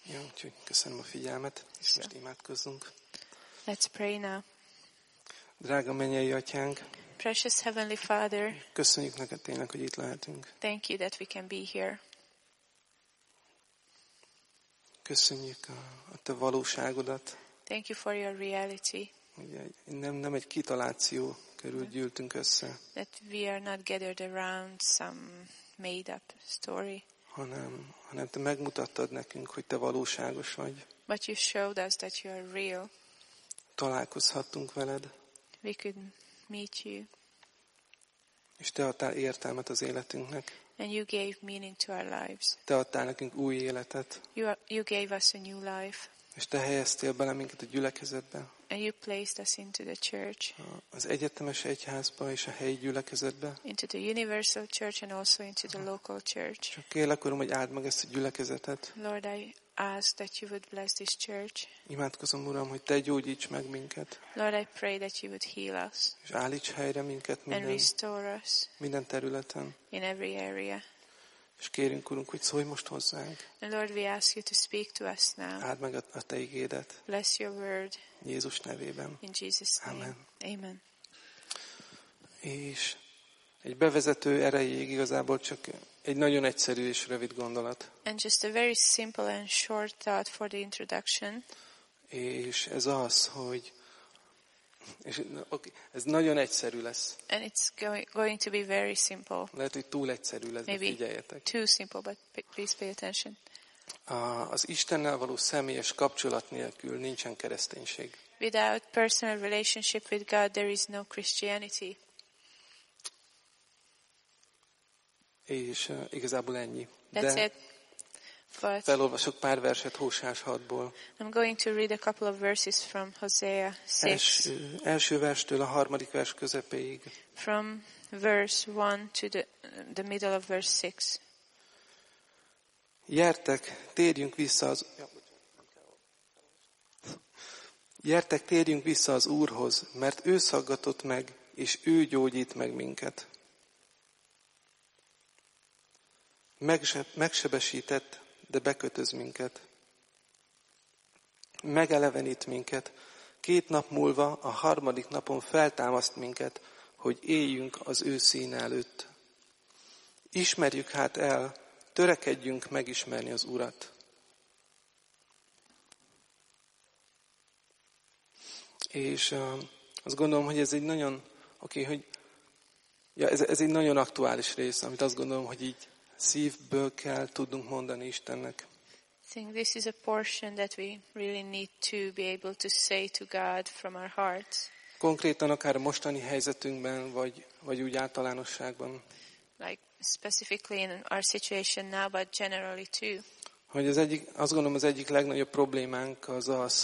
Ja, úgyhogy köszönöm a figyelmet, és most imádkozzunk. Let's pray now. Drága mennyei atyánk, Precious Heavenly Father, köszönjük neked tényleg, hogy itt lehetünk. thank you that we can be here. Köszönjük a te valóságodat. Thank you for your reality, Ugye nem egy kitaláció körül gyűltünk össze, that we are not gathered around some made-up story, hanem te megmutattad nekünk, hogy te valóságos vagy. but you showed us that you are real. Találkozhattunk veled, We could meet you, és te adtál értelmet az életünknek. and you gave meaning to our lives. Te adtál nekünk új életet, You gave us a new life, és te helyeztél bele minket a gyülekezetbe, and you placed us into the church, az egyetemes egyházba és a helyi gyülekezetbe. into the universal church and also into the local church. Csak kérlek, Uram, hogy áld meg ezt a gyülekezetet. Lord, I ask that you would bless this church. Imádkozom, Uram, hogy te gyógyíts meg minket, Lord, I pray that you would heal us és állíts helyre minket and restore us minden területen. in every area. És kérünk, Urunk, hogy szólj most hozzánk. And Lord, we ask you to speak to us now. Áld meg a te igédet Bless your word Jézus nevében. in Jesus' name. Amen. Amen. És egy bevezető erejéig igazából csak egy nagyon egyszerű és rövid gondolat. And just a very simple and short thought for the introduction. És ez az, hogy ez nagyon egyszerű lesz. And it's going to be very simple. Lehet, hogy túl egyszerű lesz, de Maybe figyeljetek. too simple, but please pay attention. Az Istennel való személyes kapcsolat nélkül nincsen kereszténység. Without personal relationship with God, there is no Christianity. És igazából ennyi. That's De it. But felolvasok pár verset Hósás 6-ból. I'm going to read a couple of verses from Hosea 6. Első verstől a harmadik vers közepéig. From verse 1 to the middle of verse 6. Gyertek, térjünk vissza az Úrhoz, mert ő szaggatott meg, és ő gyógyít meg minket. Megsebesített, de bekötöz minket. Megelevenít minket. 2 nap múlva, a harmadik napon feltámaszt minket, hogy éljünk az ő színe előtt. Ismerjük hát el, törekedjünk megismerni az Urat. És azt gondolom, hogy ez egy nagyon, ez egy nagyon aktuális rész, amit azt gondolom, hogy így szívből kell tudnunk mondani Istennek. I think this is a portion that we really need to be able to say to God from our hearts. Konkrétan akár a mostani helyzetünkben, vagy úgy általánosságban. Like specifically in our situation now, but generally too. Hogy azt gondolom, az egyik legnagyobb problémánk az,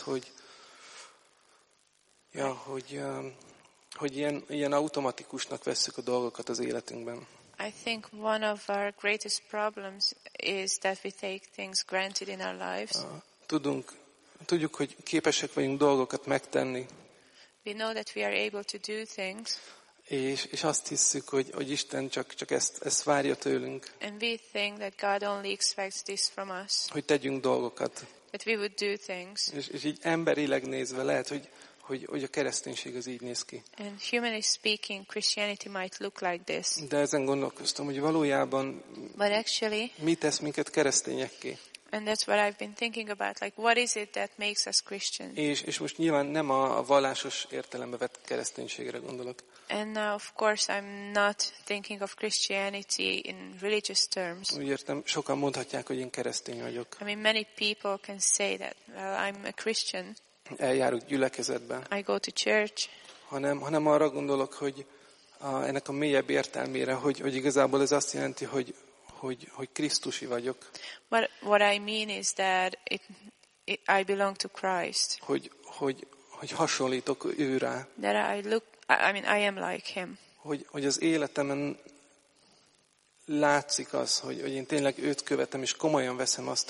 hogy ilyen automatikusnak vesszük a dolgokat az életünkben. I think one of our greatest problems is that we take things granted in our lives. Tudjuk, hogy képesek vagyunk dolgokat megtenni. We know that we are able to do things. És azt hiszük, hogy Isten csak ezt várja tőlünk. And we think that God only expects this from us. Hogy tegyünk dolgokat. That we would do things. És így emberileg nézve lehet, hogy a kereszténység az így néz ki. And humanly speaking, Christianity might look like this. De ezen gondolkoztam, hogy valójában mi tesz minket keresztényekké. And that's what I've been thinking about, like what is it that makes us Christian? És most nyilván nem a vallásos értelembe vett kereszténységre gondolok. And now, of course, I'm not thinking of Christianity in religious terms. Úgy értem, sokan mondhatják, hogy én keresztény vagyok. I mean, many people can say that. Well, I'm a Christian. Eljárok gyülekezetbe. I go to church. Hanem arra gondolok, hogy ennek a mélyebb értelmére, hogy igazából ez azt jelenti, hogy Krisztusi vagyok. What I mean is that I belong to Christ. Hogy hasonlítok ő rá. That I am like him. Hogy az életemen látszik az, hogy én tényleg őt követem, és komolyan veszem azt,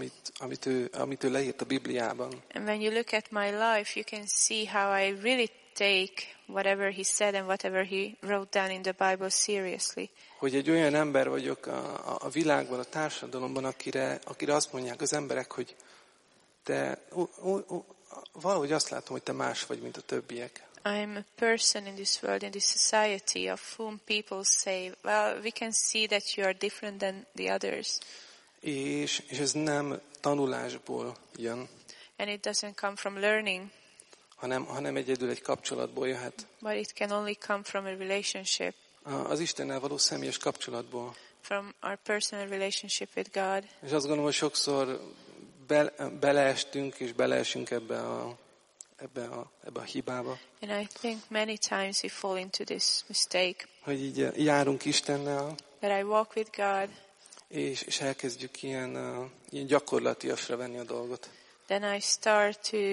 amit ő leírt a Bibliában. And when you look at my life, you can see how I really take whatever he said and whatever he wrote down in the Bible seriously. Hogy egy olyan ember vagyok a világban, a társadalomban, akire azt mondják az emberek, hogy te valahogy azt látom, hogy te más vagy, mint a többiek. I'm a person in this world, in this society, of whom people say, well, we can see that you are different than the others. És ez nem tanulásból jön, And it doesn't come from learning, hanem egyedül egy kapcsolatból jöhet. but it can only come from a relationship, Az Istennel való személyes kapcsolatból. from our personal relationship with God. És azt gondolom, hogy sokszor beleestünk és beleesünk ebbe a hibába. And I think many times we fall into this mistake, Hogy így járunk Istennel, that I walk with God, és elkezdjük ilyen gyakorlatiasra venni a dolgot. then I start to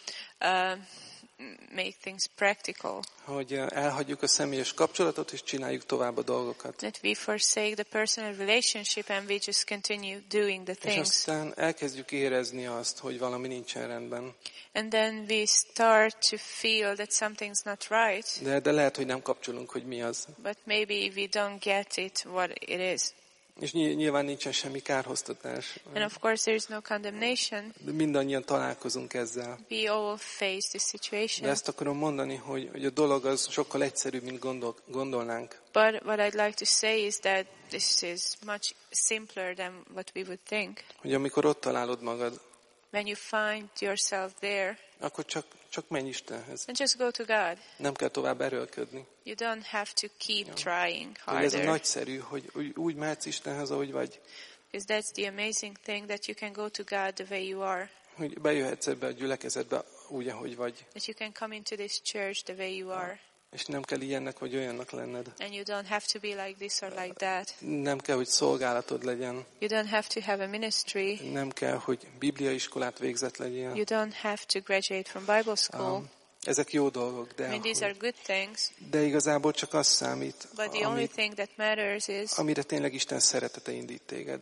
make things practical. Hogy elhagyjuk a személyes kapcsolatot, és csináljuk tovább a dolgokat. That we forsake the personal relationship and we just continue doing the És things. aztán elkezdjük érezni azt, hogy valami nincsen rendben. And then we start to feel that something's not right, De lehet, hogy nem kapcsolunk, hogy mi az. but maybe we don't get it what it is. És nyilván nincsen semmi kárhoztatás. And of course there is no condemnation. De mindannyian találkozunk ezzel. We all face this De situation. ezt akarom mondani, hogy a dolog az sokkal egyszerűbb, mint gondolnánk. But what I'd like to say is that this is much simpler than what we would think. Hogy amikor ott találod magad, When you find yourself there, akkor csak menj Istenhez. then just go to God. Nem kell tovább erőlködni. You don't have to keep trying Hogy ez a harder. nagyszerű, hogy úgy mehetsz Istenhez, ahogy vagy. Because that's the amazing thing, that you can go to God the way you are. Hogy bejöhetsz ebbe a gyülekezetbe úgy, ahogy vagy. That you can come into this church the way you are. És nem kell ilyennek vagy olyannak lenned. And you don't have to be like this or like that. Nem kell, hogy szolgálatod legyen. You don't have to have a ministry. Nem kell, hogy bibliaiskolát végzett legyél. You don't have to graduate from Bible school. Ezek jó dolgok, I mean, these are good things. de igazából csak az számít, But the only thing that matters is amire tényleg Isten szeretete indít téged.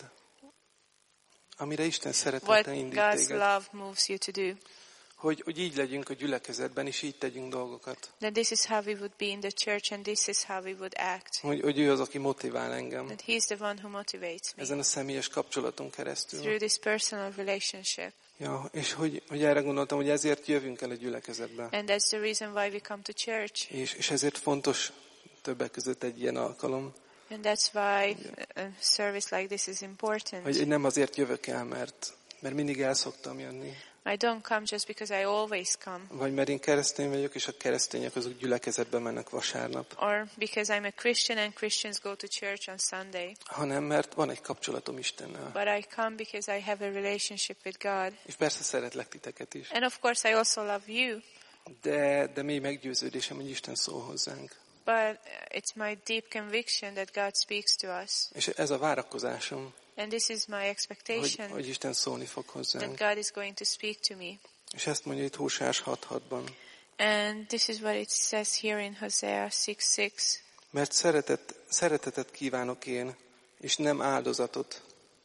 Amire Isten what szeretete indít God's téged. love moves you to do. Hogy így legyünk a gyülekezetben, és így tegyünk dolgokat. That this is how we would be in the church and this is how we would act. Hogy ő az, aki motivál engem. That He's the one who motivates me Ezen a személyes kapcsolaton keresztül. through this personal relationship. Ja, és hogy erre gondoltam, hogy ezért jövünk el a gyülekezetbe. And that's the reason why we come to church. És ezért fontos többek között egy ilyen alkalom. And that's why a service like this is important. Hogy nem azért jövök el, mert mindig el szoktam jönni. I don't come just because I always come. Vagy mert én keresztény vagyok, és a keresztények azok gyülekezetbe mennek vasárnap. Or because I'm a Christian and Christians go to church on Sunday. Hanem mert van egy kapcsolatom Istennel. But I come because I have a relationship with God. És persze szeretlek titeket is. And of course I also love you. De mély meggyőződésem, hogy Isten szól hozzánk. But it's my deep conviction that God speaks to us. És ez a várakozásom, And this is my expectation hogy Isten szólni fog hozzánk. that God is going to speak to me. És ezt mondja itt Hóseás 6:6-ban. And this is what it says here in Hosea 6:6. Mert szeretetet kívánok én, és nem áldozatot.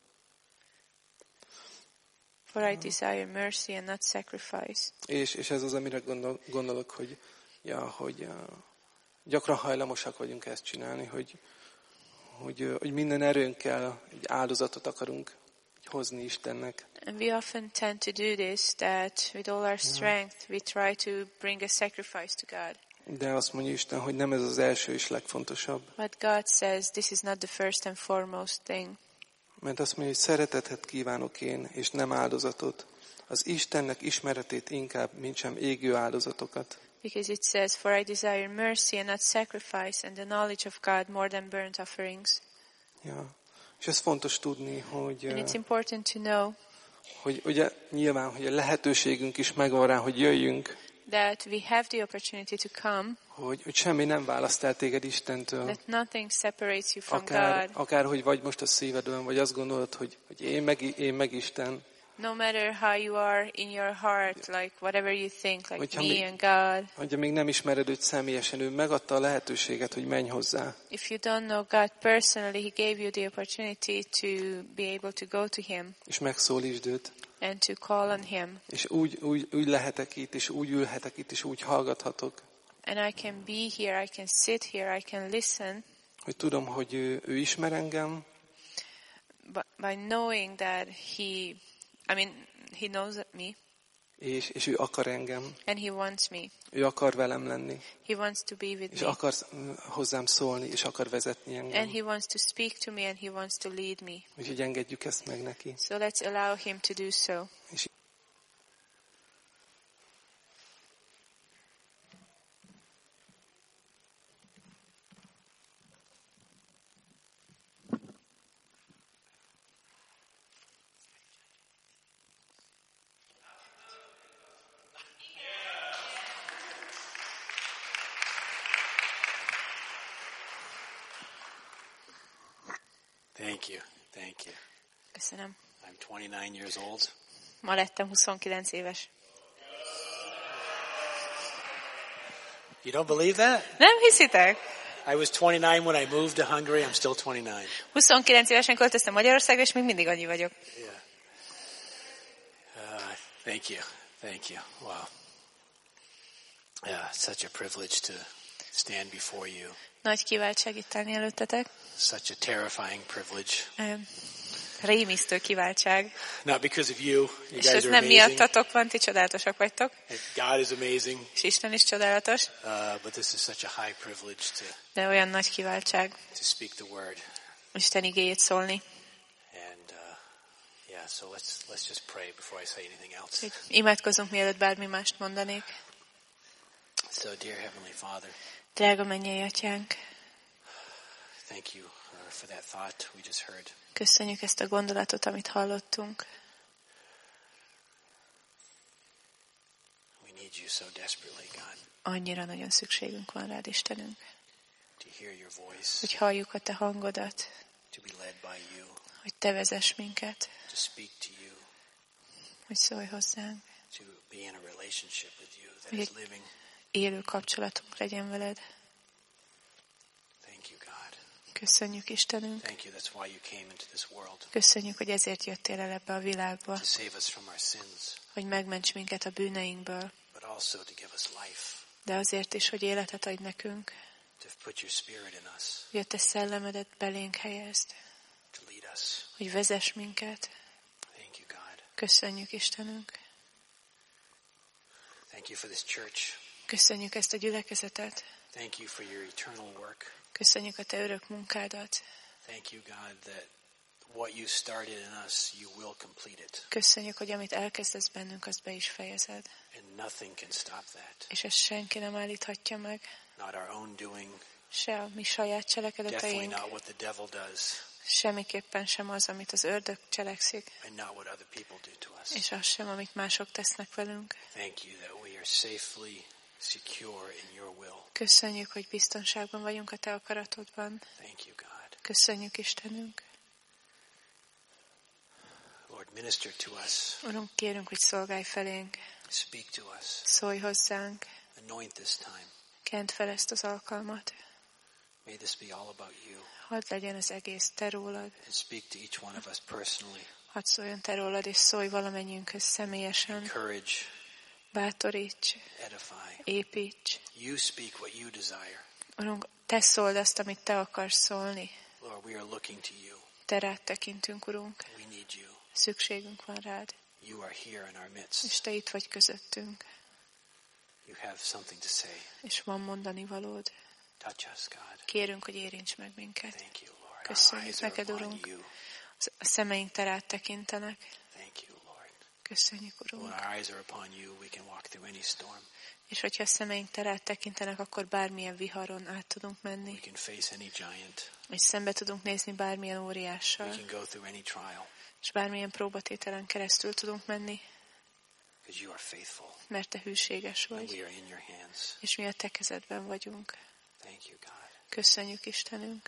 For I desire mercy and not sacrifice. És ez az, amire gondolok, hogy gyakran hajlamosak vagyunk ezt csinálni, hogy minden erőnkkel egy áldozatot akarunk hozni Istennek. And we often tend to do this, that with all our strength we try to bring a sacrifice to God. De azt mondja Isten, hogy nem ez az első és legfontosabb. But God says this is not the first and foremost thing. Mert azt mondja, hogy szeretetet kívánok én, és nem áldozatot. Az Istennek ismeretét inkább, mint sem égő áldozatokat. Because it says, for I desire mercy and not sacrifice, and the knowledge of God more than burnt offerings. Ja. És ez fontos tudni, hogy And it's important to know ugye nyilván, hogy a lehetőségünk is megvan rá, hogy jöjjünk, that we have the opportunity to come, hogy semmi nem választ el téged Istentől. that nothing separates you from God. Akár hogy vagy most a szívedben, vagy azt gondolod, hogy én meg Isten. No matter how you are in your heart, like whatever you think, like Hogyha me and God. Hogyha még nem ismered őt személyesen, ő megadta a lehetőséget, hogy menj hozzá. If you don't know God personally, He gave you the opportunity to be able to go to Him És megszólítsd őt. and to call on Him. És úgy lehetek itt, és úgy ülhetek itt, és úgy hallgathatok And I can be here, I can sit here, I can listen. Hogy tudom, hogy ő ismer engem, By knowing that he knows me. És ő akar engem. And he wants me. Ő akar velem lenni. He wants to be with És me. akar hozzám szólni, és akar vezetni engem. And he wants to speak to me and he wants to lead me. Úgyhogy engedjük ezt meg neki. So let's allow him to do so. És Thank you. Köszönöm. I'm 29 years old. Ma lettem 29 éves. You don't believe that? Nem hiszitek? I was 29 when I moved to Hungary. I'm still 29. 29 évesen költöztem Magyarországra, és még mindig annyi vagyok. Yeah. Thank you. Thank you. Wow. Yeah, such a privilege to stand before you. Nagy kiváltság itt állni előttetek. Such a terrifying privilege. Rémisztő kiváltság. Not because of you. You És guys ez are nem amazing. miattatok van, ti csodálatosak vagytok. God is amazing. És Isten is csodálatos. But this is such a high privilege De olyan nagy kiváltság to speak the word. Isten igéjét szólni. And yeah, so let's just pray before I say anything else. Imádkozzunk, mielőtt bármi mást mondanék. So, dear Heavenly Father, Drága mennyei atyánk, thank you for that thought we just heard. köszönjük ezt a gondolatot, amit hallottunk. We need you so desperately, God. Annyira nagyon szükségünk van rád, Istenünk, To hear your voice, hogy halljuk a te hangodat, to be led by you, hogy te vezess minket, to speak to you, hogy szólj hozzánk, to be in a relationship with you that hogy is egy living. élő kapcsolatunk legyen veled. Thank you, God. Köszönjük, Istenünk. Thank you. That's why you came into this world. Köszönjük, hogy ezért jöttél el ebbe a világba, To save us from our sins, hogy megments minket a bűneinkből, but also to give us life, de azért is, hogy életet adj nekünk, to put your spirit in us, hogy a te szellemedet belénk helyezd, to lead us. hogy vezess minket. Thank you, God. Köszönjük, Istenünk. Thank you for this church. Köszönjük ezt a gyülekezetet. Thank you for your eternal work. Köszönjük a te örök munkádat. Thank you, God, that what you started in us, you will complete it. Köszönjük, hogy amit elkezdesz bennünk, azt be is fejezed. And nothing can stop that. És ezt senki nem állíthatja meg. Not our own doing. Se a mi saját Definitely cselekedeteink, not what the devil does. semmiképpen sem az, amit az ördög cselekszik, And not what other people do to us. és az sem, amit mások tesznek velünk. Thank you that we are safely secure in your will. Köszönjük, hogy biztonságban vagyunk a te akaratodban. Thank you, God. Köszönjük, Istenünk. Lord, minister to us. Urunk, kérünk, hogy szolgálj felénk, Speak to us. szólj hozzánk, Anoint this time. kent fel ezt az alkalmat. May this be all about you. Hadd legyen az egész te rólad. And speak to each one of us personally. Hadd szóljon te rólad, és szólj valamennyiünkhöz személyesen. Encourage, Bátoríts, edify. építs. You speak what you desire. Urunk, te szóld azt, amit te akarsz szólni. Lord, we are looking to you. Te rád tekintünk, Urunk. We need you. Szükségünk van rád, You are here in our midst. és te itt vagy közöttünk, You have something to say. és van mondani valód. Touch us, God. Kérünk, hogy érints meg minket. Thank you, Lord. Our Köszönjük eyes are neked, upon Urunk. you. A szemeink te rád tekintenek. Thank you, Lord. Köszönjük, When Urunk. our eyes are upon you, we can walk through any storm. És hogyha a szemeink te rád tekintenek, akkor bármilyen viharon át tudunk menni, We can face any giant. és szembe tudunk nézni bármilyen We óriással, can go through any trial és bármilyen próbatételen keresztül tudunk menni, because you are faithful mert te hűséges and vagy, we are in your hands. és mi a te kezedben vagyunk. Thank you, God. Köszönjük, Istenünk,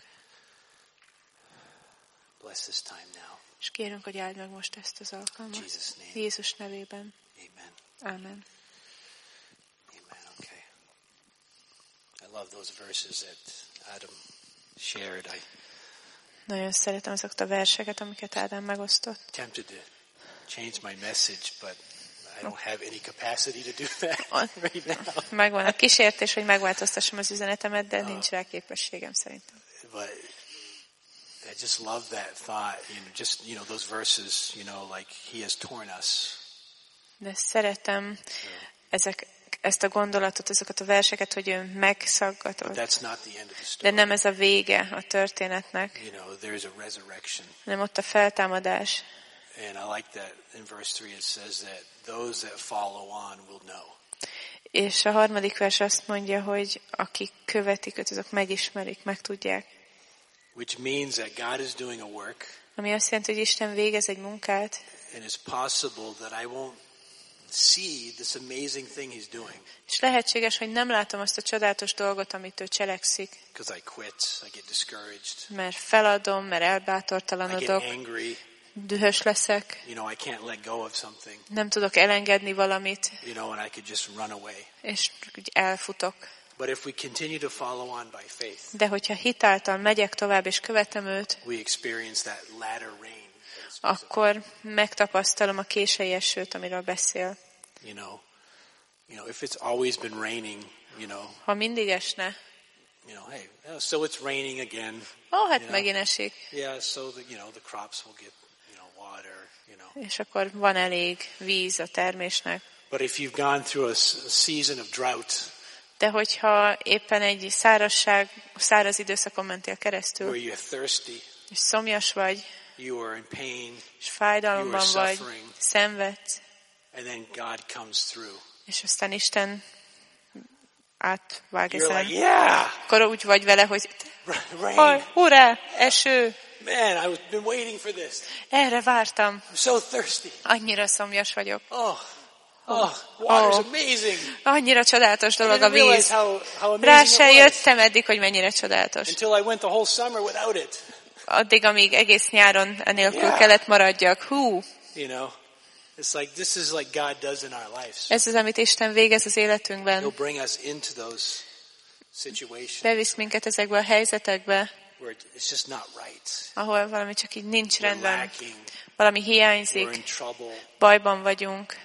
Bless this time now. és kérünk, hogy áld meg most ezt az In alkalmat. Jesus' name. Jézus nevében. Amen. Ámen. Amen. Okay. I love those verses that Adam shared. I Nagyon szeretem azokat a verseket, amiket Ádám megosztott. tempted to change my message, but I don't have any capacity to do that right now. Megvan a kísértés, hogy megváltoztassam az üzenetemet, de nincs rá képességem szerintem. But I just love that thought, just those verses, like he has torn us. De szeretem ezt a gondolatot, azokat a verseket, hogy ő megszaggatott. De nem ez a vége a történetnek. There's a resurrection. Nem ott a feltámadás. And I like that in verse 3 it says that those that follow on will know. És a 3. vers azt mondja, hogy akik követik őt, azok megismerik, megtudják. Which means that God is doing a work. Ami azt jelenti, hogy Isten végez egy munkát. And it's possible that I won't see this amazing thing he's doing. És lehetséges, hogy nem látom azt a csodálatos dolgot, amit ő cselekszik. Because I quit, I get discouraged. Mert feladom, mert elbátortalanodok. I get angry. Dühös leszek. I can't let go of something. Nem tudok elengedni valamit. And I could just run away. És úgy elfutok. But if we continue to follow on by faith. De hogyha hitáltal megyek tovább és követem őt, we experience that latter rain. Akkor megtapasztalom a késői esőt, amiről beszél. If it's always been raining, ha mindig esne, hey, so it's raining again. Hát megint esik. Yeah, so the crops will get, water, És akkor van elég víz a termésnek. But if you've gone through a season of drought, de hogyha éppen egy száraz időszakon mentél keresztül, where you're thirsty, és szomjas vagy, you are in pain, és fájdalomban vagy, szenvedsz, and then God comes through. És aztán Isten átvág ezen. Like, yeah! Akkor úgy vagy vele, hogy Rain. eső! Man, I've been waiting for this. Erre vártam. I'm so thirsty. Annyira szomjas vagyok. Water's amazing. Annyira csodálatos dolog a víz. Rá se jöttem eddig, hogy mennyire csodálatos. Until I went the whole summer without it. Addig, amíg egész nyáron enélkül kellett maradjak. It's like this is like God does in our lives. Ez az, amit Isten végez az életünkben. He'll bring us into those situations. Bevisz minket ezekbe a helyzetekbe, where it's just not right. Ahol valami csak így nincs rendben. Lacking. Valami hiányzik. We're in trouble. Bajban vagyunk.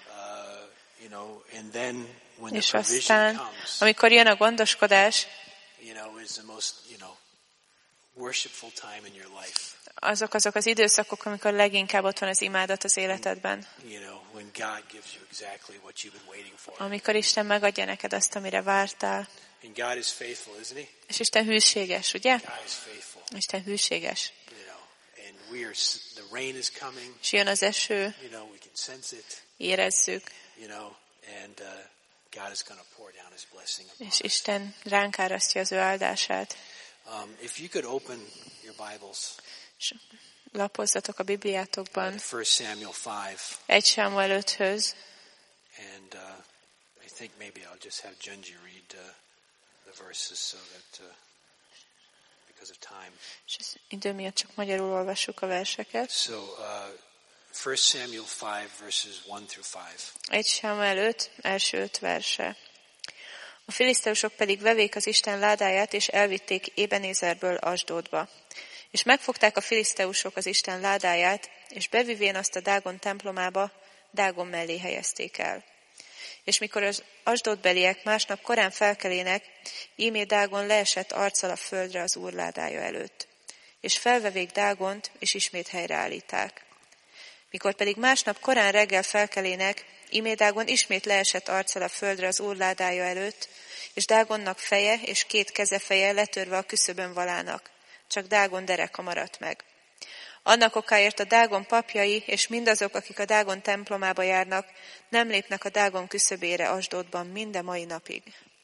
And then when és the provision aztán, comes, amikor jön a gondoskodás, is the most, worshipful time in your life. Azok az időszakok, amikor leginkább ott van az imádat az életedben. When God gives you exactly what you've been waiting for. Amikor Isten megadja neked azt, amire vártál. And God is faithful, isn't he? És Isten hűséges, ugye? God is faithful. Isten hűséges. And the rain is coming. És jön az eső. We can sense it. Érezzük. And God is going to pour down his blessing upon us. És Isten ránk árasztja az ő áldását. If you could open your Bibles. És lapozzatok a Bibliátokban. 1 Samuel 5. 1 Sámuel 5-höz. And I think maybe I'll just have Junji read the verses so that because of time. És az idő miatt csak magyarul olvassuk a verseket. So 1 Samuel 5 verses 1 through 5. 1 Sámuel 5, első 5 verse. A filiszteusok pedig vevék az Isten ládáját, és elvitték Ebenézerből Asdódba. És megfogták a filiszteusok az Isten ládáját, és bevivén azt a Dágon templomába, Dágon mellé helyezték el. És mikor az Asdódbeliek másnap korán felkelének, ímé Dágon leesett arccal a földre az Úr ládája előtt. És felvevék Dágont, és ismét helyreállíták. Mikor pedig másnap korán reggel felkelének, ímé Dágon ismét leesett arccal a földre az Úr ládája előtt, és Dágonnak feje és 2 kezefeje letörve a küszöbön valának, csak Dágon dereka maradt meg. Annak okáért a Dágon papjai és mindazok, akik a Dágon templomába járnak, nem lépnek a Dágon küszöbére Asdódban mind mai napig.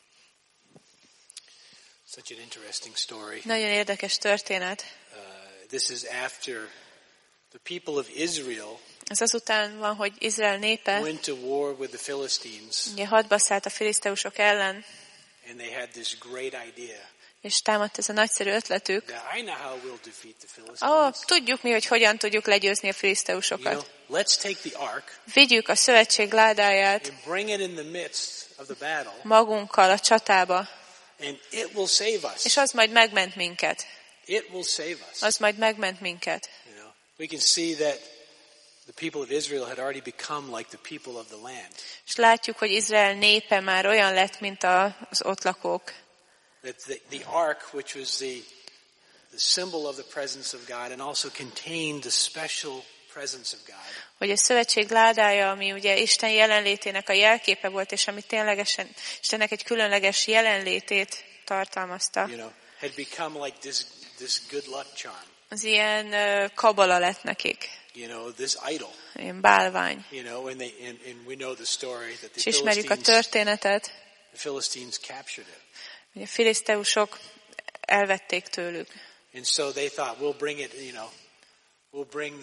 Such an interesting story. Nagyon érdekes történet. This is after the people of Israel ez azután van, hogy Izrael népe went to war with the Philistines. Ugye hadba szállt a filiszteusok ellen. And they had this great idea. És támadt ez a nagyszerű ötletük. I know how we'll defeat the Philistines. Tudjuk mi, hogy hogyan tudjuk legyőzni a filiszteusokat. Let's take the ark. Vigyük a szövetség ládáját. And bring it in the midst of the battle. Magunkkal a csatába. And it will save us. És az majd megment minket. It will save us. Az majd megment minket. We can see that the people of Israel had already become like the people of the land. És látjuk, hogy Izrael népe már olyan lett, mint az ott lakók. That the ark, which was the symbol of the presence of God and also contained the special presence of God. Hogy a szövetség ládája, ami ugye Isten jelenlétének a jelképe volt, és ami ténylegesen Istennek egy különleges jelenlétét tartalmazta. You know, had become like this good luck charm. Az ilyen kabala lett nekik. You know, this idol. Ilyen bálvány. You know, and we know the story that És ismerjük a történetet. The Philistines captured it. Hogy a filiszteusok elvették tőlük. And so they thought, we'll bring it, you know, we'll bring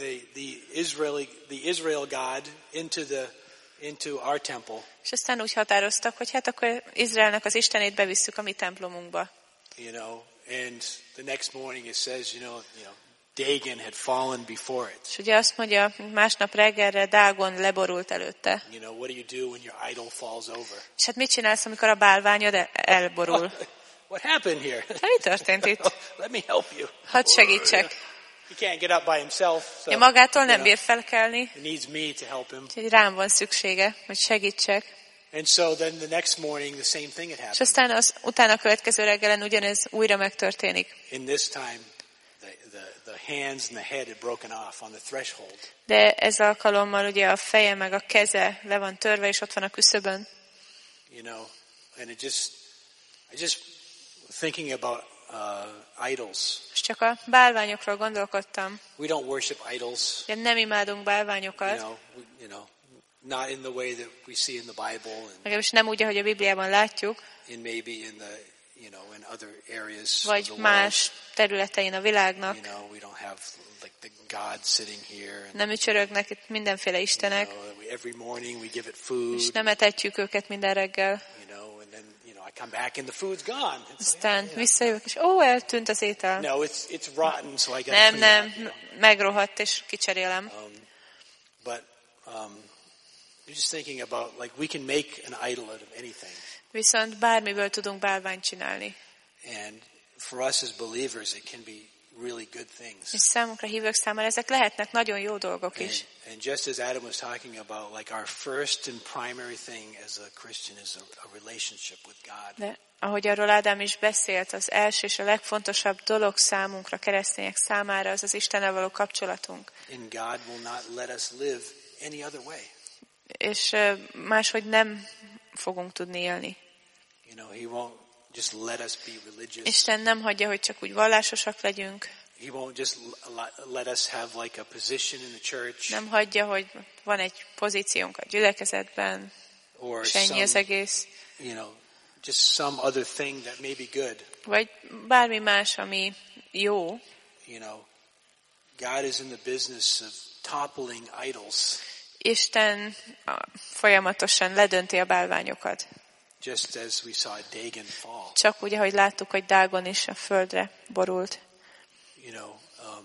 the Israel God into our temple. És aztán úgy határoztak, hogy hát akkor Izraelnek az Istenét bevisszük a mi templomunkba. You know, and the next morning it says, you know, Dagon had fallen before it. És ugye azt mondja, másnap reggelre Dágon leborult előtte. You know, what do you do when your idol falls over? És hát mit csinálsz, amikor a bálványod elborul? What happened here? Hát mi történt itt? Let me help you. Hadd segítsek. He can't get up by himself. So, magától nem bír felkelni. He needs me to help him. Úgyhogy rám van szüksége, hogy segítsek. And so then the next morning the same thing had happened. És aztán az utána következő reggelen ugyanez újra megtörténik. In this time the hands and the head had broken off on the threshold. De ez alkalommal ugye a feje meg a keze le van törve, és ott van a küszöbön. You know, and I just thinking about idols. És csak a bálványokról gondolkodtam. We don't worship idols. De nem imádunk bálványokat. You know, not in the way that we see in the Bible. Legalábbis nem úgy, ahogy a Bibliában látjuk. And maybe in the, you know, in other areas. Vagy más területein a világnak. You know, we don't have like the God sitting here. Nem ücsörögnek itt mindenféle istenek. You know, every morning we give it food. És nem etetjük őket minden reggel. You know, and then I come back and the food's gone. Aztán visszajövök, és eltűnt az étel. No, it's rotten, so I got to Nem, megrohadt, és kicserélem. But you're just thinking about, like, we can make an idol out of anything. Viszont bármiből tudunk bálványt csinálni. And for us as believers, it can be really good things. És számunkra hívők számára ezek lehetnek nagyon jó dolgok is. And just as Adam was talking about, like, our first and primary thing as a Christian is a relationship with God. De ahogy arról Ádám is beszélt, az első és a legfontosabb dolog számunkra, keresztények számára, az az Istennel való kapcsolatunk. And God will not let us live any other way. És máshogy nem fogunk tudni élni. You know, he won't just let us be religious. Isten nem hagyja, hogy csak úgy vallásosak legyünk. He won't just let us have like a position in the church. Nem hagyja, hogy van egy pozíciónk a gyülekezetben, és ennyi az egész. You know, just some other thing that may be good. Vagy bármi más, ami jó. You know, God is in the business of toppling idols. Isten folyamatosan ledönti a bálványokat. Just as we saw Dagon fall. Csak úgy, ahogy láttuk, hogy Dágon is a földre borult. You know,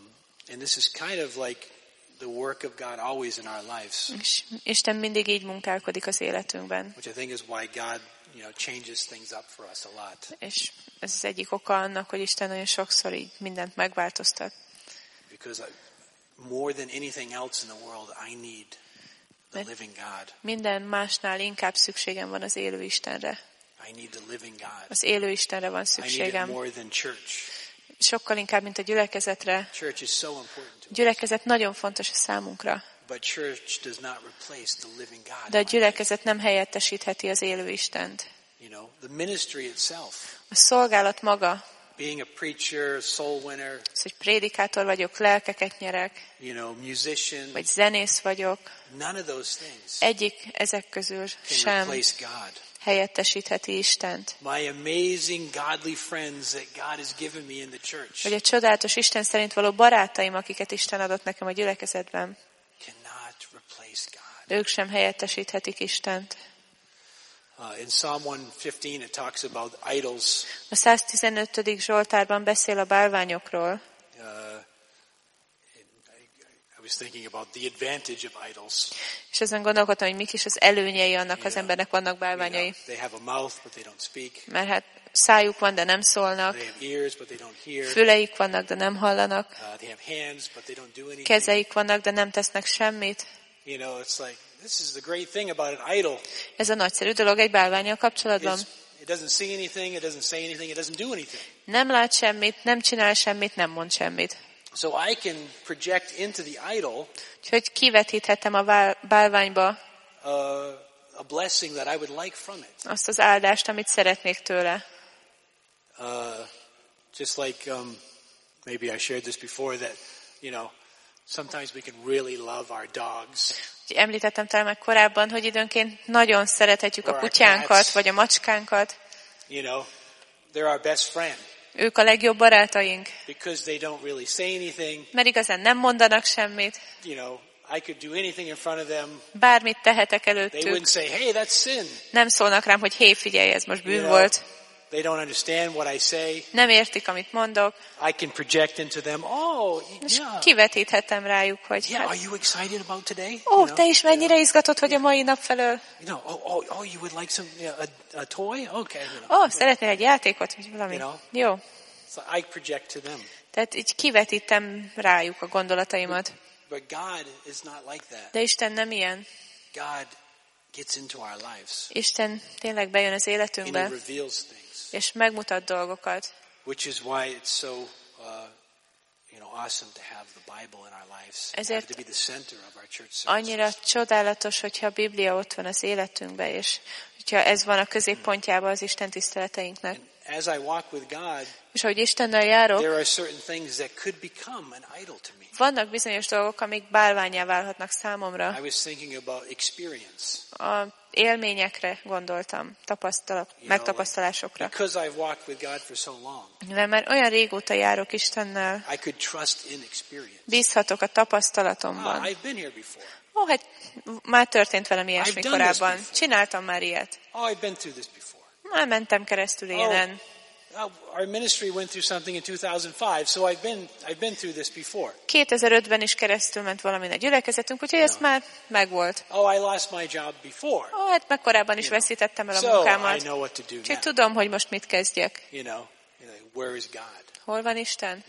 and this is kind of like the work of God always in our lives. És Isten mindig így munkálkodik az életünkben. Which I think is why God, you know, changes things up for us a lot. És ez az egyik oka annak, hogy Isten nagyon sokszor így mindent megváltoztat. Because more than anything else in the world, I need the living God. Minden másnál inkább szükségem van az élő Istenre. I need the living God. Az élő Istenre van I need it szükségem. more than church. Sokkal inkább, mint a gyülekezetre. Church is so important to A gyülekezet nagyon fontos a számunkra. But church does not replace the living God. De a gyülekezet nem helyettesítheti az élő Istent. You know, the ministry itself. A szolgálat maga, Being a preacher, soul winner, az, hogy prédikátor vagyok, lelkeket nyerek, you know, musician, vagy zenész vagyok, none of those things egyik ezek közül can sem replace God. helyettesítheti Istent. My amazing godly friends that God has given me in the church Vagy a csodálatos Isten szerint való barátaim, akiket Isten adott nekem a gyülekezetben, cannot replace God. ők sem helyettesíthetik Istent. In Psalm 115 it talks about idols. A 115. Zsoltárban beszél a bálványokról. I was thinking about the advantage of idols. És ezen gondolkodtam, hogy mik is az előnyei annak, az embernek vannak bálványai. They have a mouth, but they don't speak. Mert hát szájuk van, de nem szólnak. They have ears, but they don't hear. Füleik vannak, de nem hallanak. They have hands, but they don't do anything. Kezeik vannak, de nem tesznek semmit. It's like, this is the great thing about an idol. Ez a nagyszerű dolog egy bálvánnyal kapcsolatban. It doesn't see anything, it doesn't say anything, it doesn't do anything. Nem lát semmit, nem csinál semmit, nem mond semmit. So I can project into the idol Úgyhogy kivetíthetem a bálványba a blessing that I would like from it. azt az áldást, amit szeretnék tőle. Just like maybe I shared this before that, sometimes we can really love our dogs. Említettem talán meg korábban, hogy időnként nagyon szerethetjük a kutyánkat, vagy a macskánkat. They're our best friend. Ők a legjobb barátaink. Because they don't really say anything. Mert igazán nem mondanak semmit. I could do anything in front of them. Bármit tehetek They előttük. wouldn't say, hey, that's sin. Nem szólnak rám, hogy hé, figyelj, ez most bűn volt. They don't understand what I say. Nem értik, amit mondok. I can project into them, És kivetíthetem rájuk, hogy are you excited about today? te is mennyire izgatott vagy a mai nap felől? You would like some a toy? Okay. Szeretnél egy játékot, vagy valami? Jó. So I project to them. Tehát így kivetítem rájuk a gondolataimat. But God is not like that. De Isten nem ilyen. God gets into our lives. Isten tényleg bejön az életünkbe. And he reveals things. És megmutat dolgokat. Which is why it's so awesome to have the Bible in our lives. Ezért to be the center of our church services. Annyira csodálatos, hogyha a Biblia ott van az életünkben, és hogyha ez van a középpontjában az Isten tiszteleteinknek. As I walk with God, és ahogy Istennel járok, there are certain things that could become an idol to me. Vannak bizonyos dolgok, amik bálvánnyá válhatnak számomra. I was thinking about experience. A élményekre gondoltam, megtapasztalásokra. Because I've walked with God for so long. Mivel már olyan régóta járok Istennel, I could trust in experience. Bízhatok a tapasztalatomban. I've been here before. Hát már történt velem ilyesmi korábban. Csináltam már ilyet. I've been through this before. Már mentem keresztül élen. Our ministry went through something in 2005, so I've been through this before. 2005-ben is keresztül ment valamin a gyülekezetünk, úgyhogy ez már megvolt. I lost my job before. Hát meg korábban is veszítettem el a munkámat. So I know what to do now. Úgyhogy tudom, hogy most mit kezdjek. Where is God? Hol van Isten?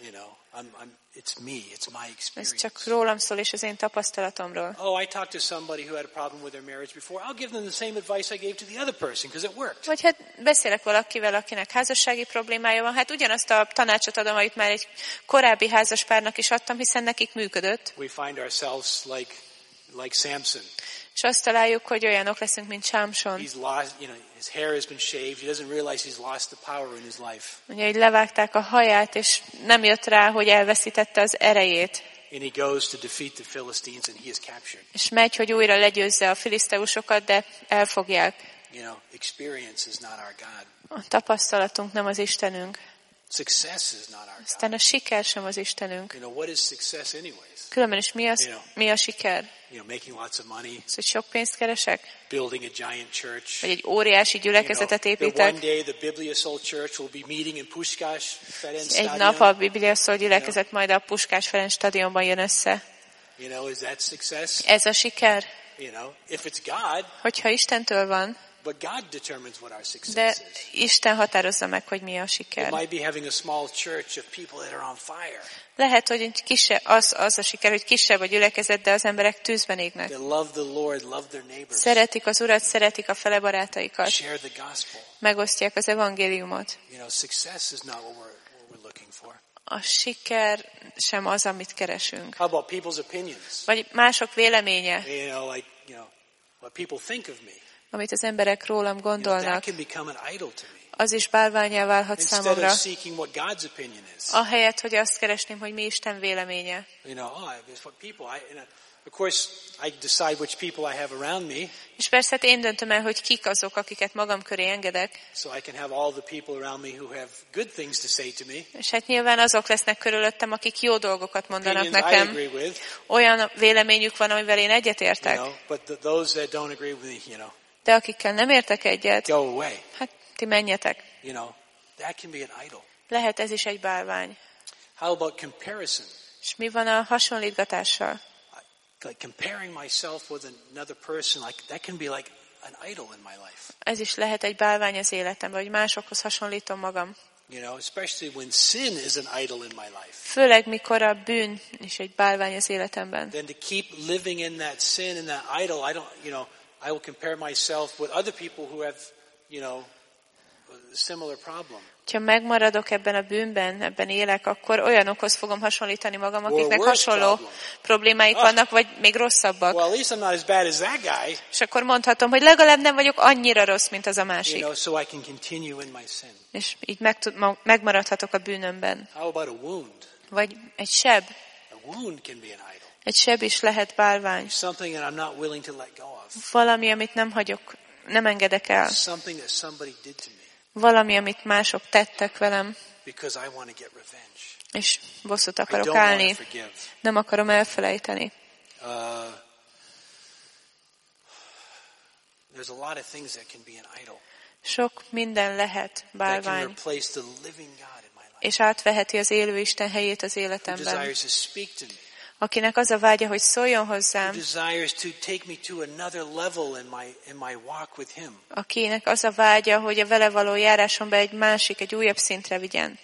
It's me, it's my experience. Ez csak rólam szól, és az én tapasztalatomról. I talked to somebody who had a problem with their marriage before. I'll give them the same advice I gave to the other person because it worked. Vagy hát beszélek valakivel, akinek házassági problémája van. Hát ugyanazt a tanácsot adom, amit már egy korábbi házaspárnak is adtam, hiszen nekik működött. We find ourselves like Samson. És azt találjuk, hogy olyanok leszünk, mint Sámson. He's lost, his hair has been shaved. He doesn't realize he's lost the power in his life. Ugye, hogy levágták a haját, és nem jött rá, hogy elveszítette az erejét. And he goes to defeat the Philistines, and he is captured. És megy, hogy újra legyőzze a filiszteusokat, de elfogják. Experience is not our God. A tapasztalatunk nem az Istenünk. Success is not our God. Aztán a siker sem az Istenünk. What is success anyways? Különben is mi a siker? Making lots of money. Hogy sok pénzt keresek? Building a giant church. Vagy egy óriási gyülekezetet építek? One day the Biblia Soul Church will be meeting in Puskás Ferenc Stadion. Egy nap a Biblia Soul gyülekezet majd a Puskás Ferenc stadionban jön össze. Is that success? Ez a siker? If it's God. Hogyha Istentől van. But God determines what our success De is. Isten határozza meg, hogy mi a siker. It might be having a small church of people that are on fire. Lehet, hogy kisebb, az a siker, hogy kisebb a gyülekezet, de az emberek tűzben égnek. They love the Lord, love their neighbors. Szeretik az Urat, szeretik a fele barátaikat. Share the gospel. Megosztják az evangéliumot. Success is not what we're looking for. A siker sem az, amit keresünk. How about people's opinions? Vagy mások véleménye. What people think of me. Amit az emberek rólam gondolnak, az is bálvánnyá válhat számomra. Ahelyett, hogy azt keresném, hogy mi Isten véleménye. És persze hát én döntöm el, hogy kik azok, akiket magam köré engedek. És hát nyilván azok lesznek körülöttem, akik jó dolgokat mondanak nekem. Olyan véleményük van, amivel én egyetértek. De akikkel nem értek egyet, hát ti menjetek. Lehet ez is egy bálvány. How about comparison? És mi van a hasonlítgatással? like comparing myself with another person, like that can be like an idol in my life. Ez is lehet egy bálvány az életemben, hogy másokhoz hasonlítom magam. You know, especially when sin is an idol in my life. Főleg mikor a bűn is egy bálvány az életemben. Then to keep living in that sin and that idol, I will compare myself with other people who have, a similar problem. Ha megmaradok ebben a bűnben, ebben élek, akkor olyanokhoz fogom hasonlítani magam, akiknek hasonló problémáik vannak, vagy még rosszabbak. Well, at least I'm not as bad as that guy. És akkor mondhatom, hogy legalább nem vagyok annyira rossz, mint az a másik. So I can continue in my sin. És így megmaradhatok a bűnömben. How about a wound? Vagy egy seb. A wound can be an idol. Egy seb is lehet bálvány. Something that I'm not willing to let go of. Valami, amit nem engedek el. Something that somebody did to me. Valami, amit mások tettek velem. Because I want to get revenge. És bosszút akarok állni. Nem akarom elfelejteni. There's a lot of things that can be an idol. Sok minden lehet bálvány. That can replace the living God in my life. És átveheti az élő Isten helyét az életemben. Who desires to speak to me. Akinek az a vágya, hogy szóljon hozzám. Akinek az a vágya, hogy a vele való járásomba egy újabb szintre vigyen.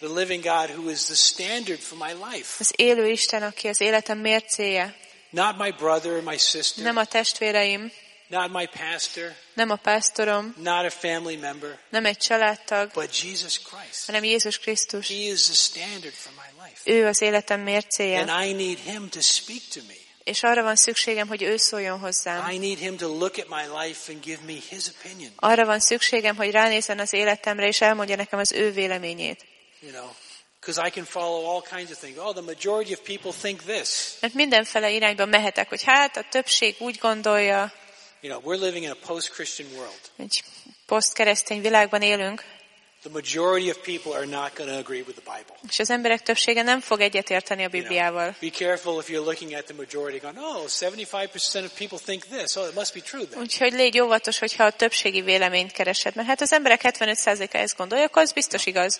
Az élő Isten, aki az életem mércéje. Not my brother or my sister. Nem a testvéreim. Not my pastor. Nem a pásztorom. Not a family member. Nem egy családtag. But Jesus Christ. Hanem Jézus Krisztus. He is the standard for my life. Ő az életem mércéje. And I need him to speak to me. És arra van szükségem, hogy ő szóljon hozzám. I need him to look at my life and give me his opinion. Arra van szükségem, hogy ránézzen az életemre, és elmondja nekem az ő véleményét. Because I can follow all kinds of things. The majority of people think this. Mert mindenfele irányba mehetek, hogy hát a többség úgy gondolja. We're living in a post-Christian world. Egy posztkeresztény világban élünk. The majority of people are not going to agree with the Bible. És az emberek többsége nem fog egyetérteni a Bibliával. Be careful if you're looking at the majority going, 75% of people think this. It must be true then. Úgyhogy légy óvatos, hogyha a többségi véleményt keresed, mert hát az emberek 75%-a ezt gondolja, akkor az biztos igaz.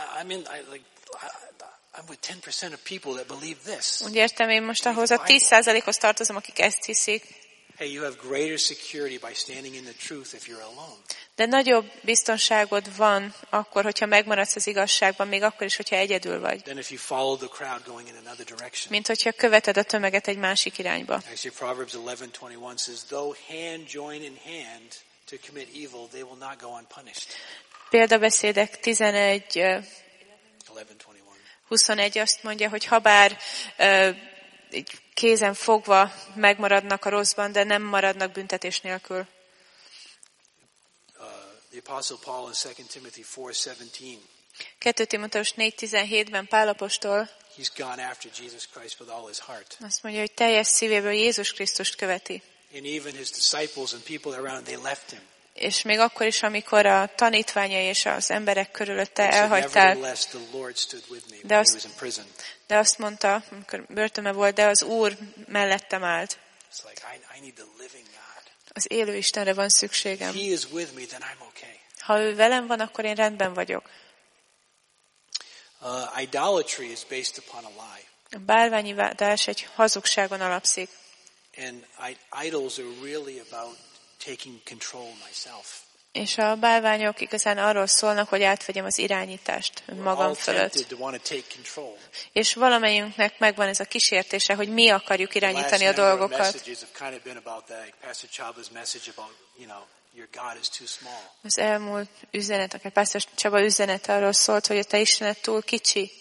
I'm with 10% of people that believe this. Úgy értem, én most ahhoz a 10%-hoz tartozom, akik ezt hiszik. Hey, you have greater security by standing in the truth if you're alone. De nagyobb biztonságod van akkor, hogyha megmaradsz az igazságban, még akkor is, hogyha egyedül vagy. Then if you follow the crowd going in another direction. Mint hogyha követed a tömeget egy másik irányba. Actually, Proverbs 11:21 says, though hand join in hand to commit evil, they will not go unpunished. Példabeszédek 11:21 azt mondja, hogy habár így kézen fogva megmaradnak a rosszban, de nem maradnak büntetés nélkül. The Apostle Paul in 2 Timothy 4:17. 2 Timoteus 4:17-ben Pál apostol He's gone after Jesus Christ with all his heart. Azt mondja, hogy teljes szívéből Jézus Krisztust követi. And even his disciples and people around, they left him. És még akkor is, amikor a tanítványai és az emberek körülötte elhagyták. De azt mondta, amikor börtönben volt, de az Úr mellettem állt. Az élő Istenre van szükségem. Ha ő velem van, akkor én rendben vagyok. Idolatry is based upon a lie. A bálványimádás egy hazugságon alapszik. And idols are really about taking control myself. És a bálványok igazán arról szólnak, hogy átvegyem az irányítást magam fölött. És valamelyünknek megvan ez a kísértése, hogy mi akarjuk irányítani a dolgokat. Az elmúlt üzenet, akár Pásztor Csaba üzenete arról szólt, hogy a te Istened túl kicsi.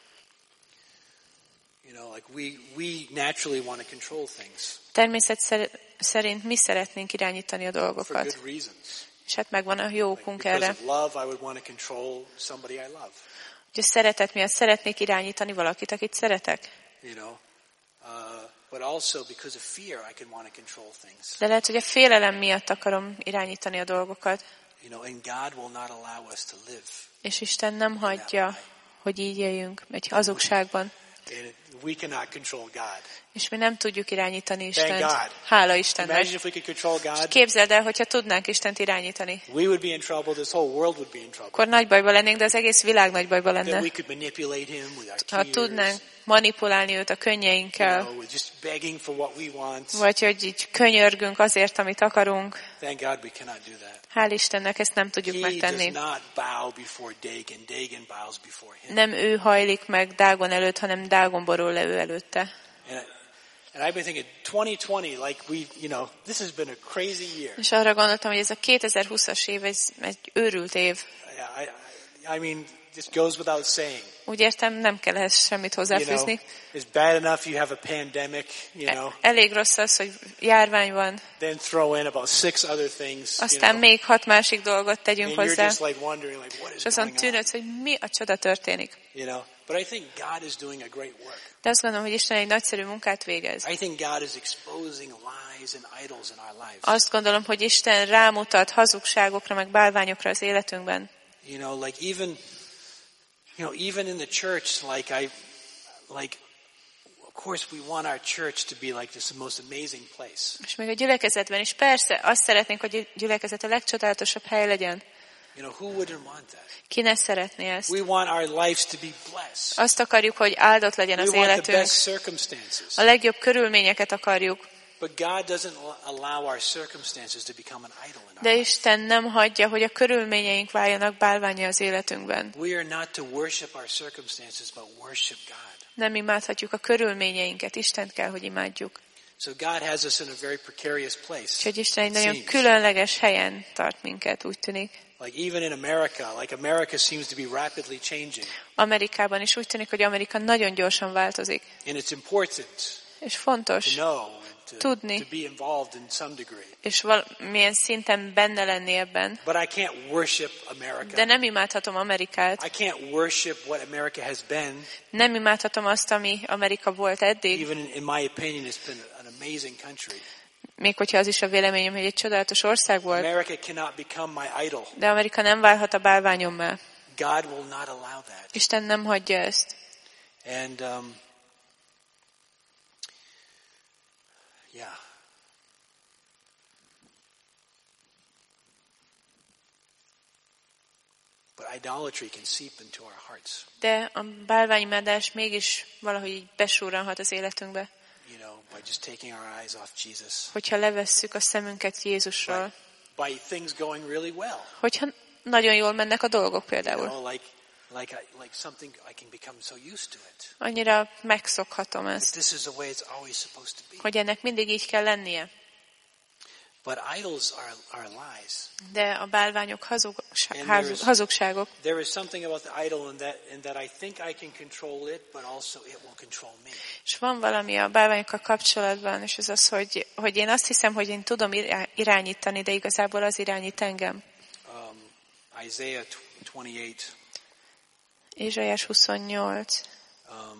Természet szerint mi szeretnénk irányítani a dolgokat. És hát megvan a jó okunk erre. Hogy a szeretet miatt szeretnék irányítani valakit, akit szeretek. De lehet, hogy a félelem miatt akarom irányítani a dolgokat. És Isten nem hagyja, hogy így éljünk egy hazugságban. We cannot control God. És mi nem tudjuk irányítani Istent. Hála Istennek. És képzeld el, hogyha tudnánk Istent irányítani. We would be in trouble, this whole world would be in trouble. Akkor nagy bajba lennénk, de az egész világ nagy bajba lenne. We could manipulate him with our Ha tudnánk manipulálni őt a könnyeinkkel, we're just begging for what we want. vagy hogy így könyörgünk azért, amit akarunk. Thank God we cannot do that. Hál' Istennek ezt nem tudjuk He megtenni. does not bow before Dagon. Dagon bows before him. Nem ő hajlik meg Dágon előtt, hanem Dágon borul le ő előtte. And I've been thinking, 2020, like this has been a crazy year. És arra gondoltam, hogy ez a 2020-as év, ez egy őrült év. I mean, this goes without saying. Úgy értem, nem kell ehhez semmit hozzáfűzni. It's bad enough you have a pandemic, Elég rossz az, hogy járvány van. Then throw in about 6 other things. Aztán még 6 másik dolgot tegyünk and hozzá. you're just like wondering, like, what is És azon going tűnődsz, hogy mi a csoda történik. But I think God is doing a great work. De azt gondolom, hogy Isten egy nagyszerű munkát végez. I think God is exposing lies and idols in our lives. Azt gondolom, hogy Isten rámutat hazugságokra, meg bálványokra az életünkben. Like even in the church, of course we want our church to be like this most amazing place. És még a gyülekezetben is persze azt szeretnénk, hogy a gyülekezet a legcsodálatosabb hely legyen. Who wouldn't want that? Ki ne szeretné ezt? We want our lives to be blessed. Azt akarjuk, hogy áldott legyen az We want the életünk. best circumstances. A legjobb körülményeket akarjuk. But God doesn't allow our circumstances to become an idol in our De lives. Isten nem hagyja, hogy a körülményeink váljanak bálvánnyá az életünkben. We are not to worship our circumstances, but worship God. Nem imádhatjuk a körülményeinket, Istent kell, hogy imádjuk. So God has us in a very precarious place. Úgyhogy Isten egy nagyon Seems. különleges helyen tart minket, úgy tűnik. Like even in America, America seems to be rapidly changing. Amerikában is úgy tűnik, hogy Amerika nagyon gyorsan változik. And it's important És to fontos know, tudni. to be involved in some degree. és valamilyen szinten benne lenni ebben. But I can't worship America. De nem imádhatom Amerikát. I can't worship what America has been. Nem imádhatom azt, ami Amerika volt eddig. Even in my opinion, it's been an amazing country. Még hogyha az is a véleményem, hogy egy csodálatos ország volt. America cannot become my idol. De Amerika nem válhat a bálványommá. God will not allow that. Isten nem hagyja ezt. And yeah. But idolatry can seep into our hearts. De a bálványimádás mégis valahogy így besúranhat az életünkbe. By just taking our eyes off Jesus. Hogyha levesszük a szemünket Jézusról. By things going really well. Hogyha nagyon jól mennek a dolgok például. Like something I can become so used to it. Annyira megszokhatom ezt. This is the way it's always supposed to be. Hogy ennek mindig így kell lennie. But idols are lies. De a bálványok hazugságok. There is something about the idol in that I think I can control it, but also it will control me. És van valami a bálványokkal kapcsolatban, és ez az, hogy én azt hiszem, hogy én tudom irányítani, de igazából az irányít engem. Isaiah 28. Ézsaiás 28. Let's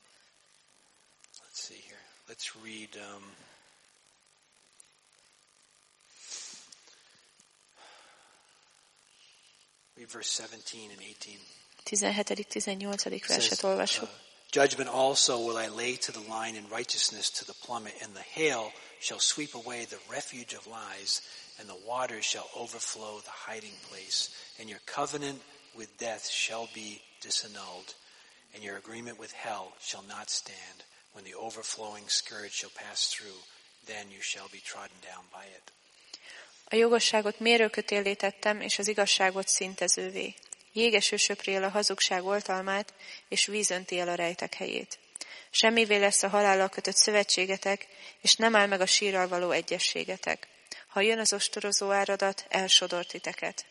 see here. Let's read. Read verse 17 and 18. 17.-18. verset olvassuk. Judgment also will I lay to the line and righteousness to the plummet, and the hail shall sweep away the refuge of lies, and the waters shall overflow the hiding place, and your covenant with death shall be disannulled, and your agreement with hell shall not stand. When the overflowing scourge shall pass through, then you shall be trodden down by it. A jogosságot mérőkötéllé tettem, és az igazságot szintezővé. Jégeső söpri el a hazugság oltalmát, és víz önti el a rejtek helyét. Semmivé lesz a halállal kötött szövetségetek, és nem áll meg a sírral való egyességetek. Ha jön az ostorozó áradat, elsodor titeket.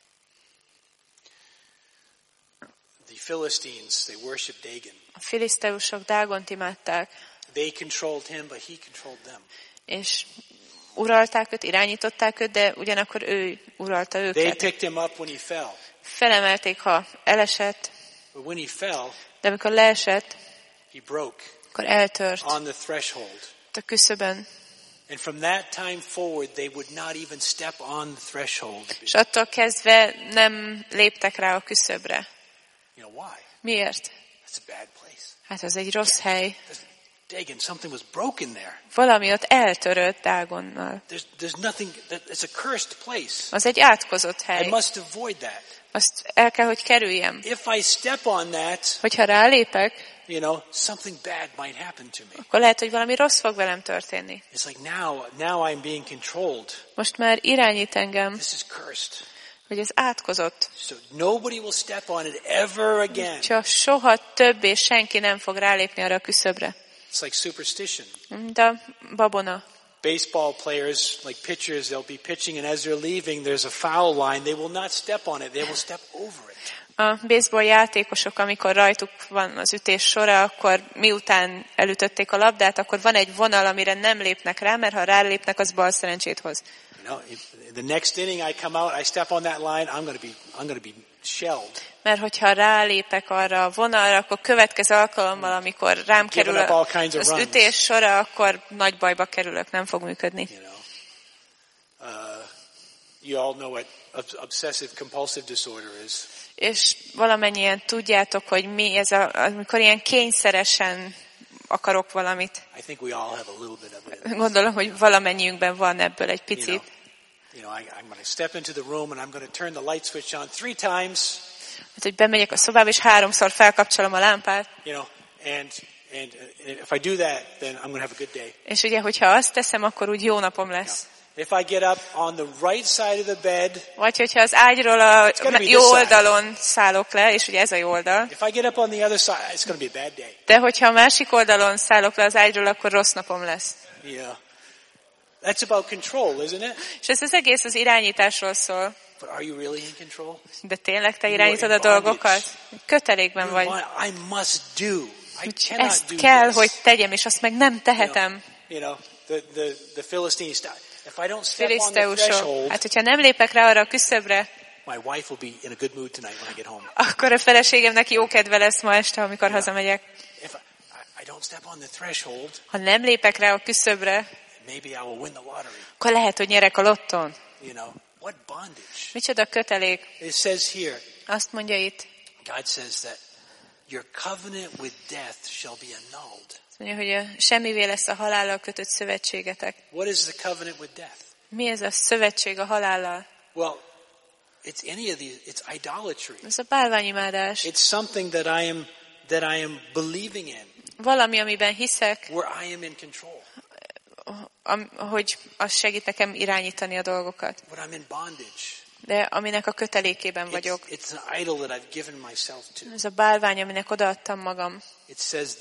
The Philistines, they worshiped Dagon. A filiszteusok Dágont imádták. They controlled him, but he controlled them. És uralták őt, irányították őt, de ugyanakkor ő uralta They őket. picked him up when he fell. Felemelték, ha elesett, But when he fell, de amikor leesett, he broke akkor eltört on the threshold. a küszöbön. And from that time forward, they would not even step on the threshold. És attól kezdve nem léptek rá a küszöbre. Why? Miért? That's a bad place. Hát az egy rossz hely. Dagon, something was broken there. Valami ott eltörött Dágonnal. There's nothing, it's a cursed place. Az egy átkozott I hely. must avoid that. Azt el kell, hogy kerüljem. If I step on that, Hogyha rálépek, something bad might happen to me. akkor lehet, hogy valami rossz fog velem történni. It's like now I'm being controlled. Most már irányít engem, This is cursed. hogy ez átkozott. So nobody will step on it ever again. Csak soha többé senki nem fog rálépni arra a küszöbre. It's like superstition. Mint a babona. Baseball players, like pitchers, they'll be pitching and as they're leaving, there's a foul line. They will not step on it. They will step over it. A baseball játékosok, amikor rajtuk van az ütés sora, akkor miután elütötték a labdát, akkor van egy vonal, amire nem lépnek rá, mert ha rálépnek, az bal szerencsét hoz. The next inning I come out, I step on that line, I'm going to be shelled. Mert hogyha rálépek arra a vonalra, akkor következő alkalommal, amikor rám kerül az ütés sora, akkor nagy bajba kerülök, nem fog működni. You all know what obsessive compulsive disorder is. És valamennyien tudjátok, hogy mi ez, amikor ilyen kényszeresen akarok valamit. I think we all have a little bit of it. Gondolom, hogy valamennyiünkben van ebből egy picit. I'm going to step into the room and I'm going to turn the light switch on 3 times. Hát, hogy bemegyek a szobába, és 3-szor felkapcsolom a lámpát. And if I do that, then I'm going to have a good day. És ugye, hogyha azt teszem, akkor úgy jó napom lesz. If I get up on the right side of the bed, vagy hogyha az ágyról a jó oldalon szállok le, és ugye ez a jó oldal. If I get up on the other side, it's going to be a bad day. De hogyha a másik oldalon szállok le az ágyról, akkor rossz napom lesz. Yeah. That's about control, isn't it? És ez az egész az irányításról szól. But are you really in control? De tényleg te irányítod a dolgokat? Kötelékben vagy. I must do. I cannot ezt do kell, this. hogy tegyem, és azt meg nem tehetem. The Philistines. If I don't step on the Filiszteusok. threshold, Hát, hogyha nem lépek rá arra a küszöbre, my wife will be in a good mood tonight when I get home. akkor a feleségemnek jó kedve lesz ma este, amikor hazamegyek. If I don't step on the threshold, ha nem lépek rá a küszöbre, maybe I will win the lottery. Akkor lehet, hogy nyerek a lotton. What bondage? Micsoda kötelék. It says here. Azt mondja itt. God says that your covenant with death shall be annulled. Azt mondja, hogy semmivé lesz a halállal kötött szövetségetek. What is the covenant with death? Mi ez a szövetség a halállal? Well, it's any of these. It's idolatry. Ez a bálványimádás. It's something that I am believing in. Valami, amiben hiszek. Where I am in control. Hogy az segít nekem irányítani a dolgokat. When I'm in bondage. De aminek a kötelékében vagyok. It's an idol that I've given myself to. Ez a bálvány, aminek odaadtam magam. It says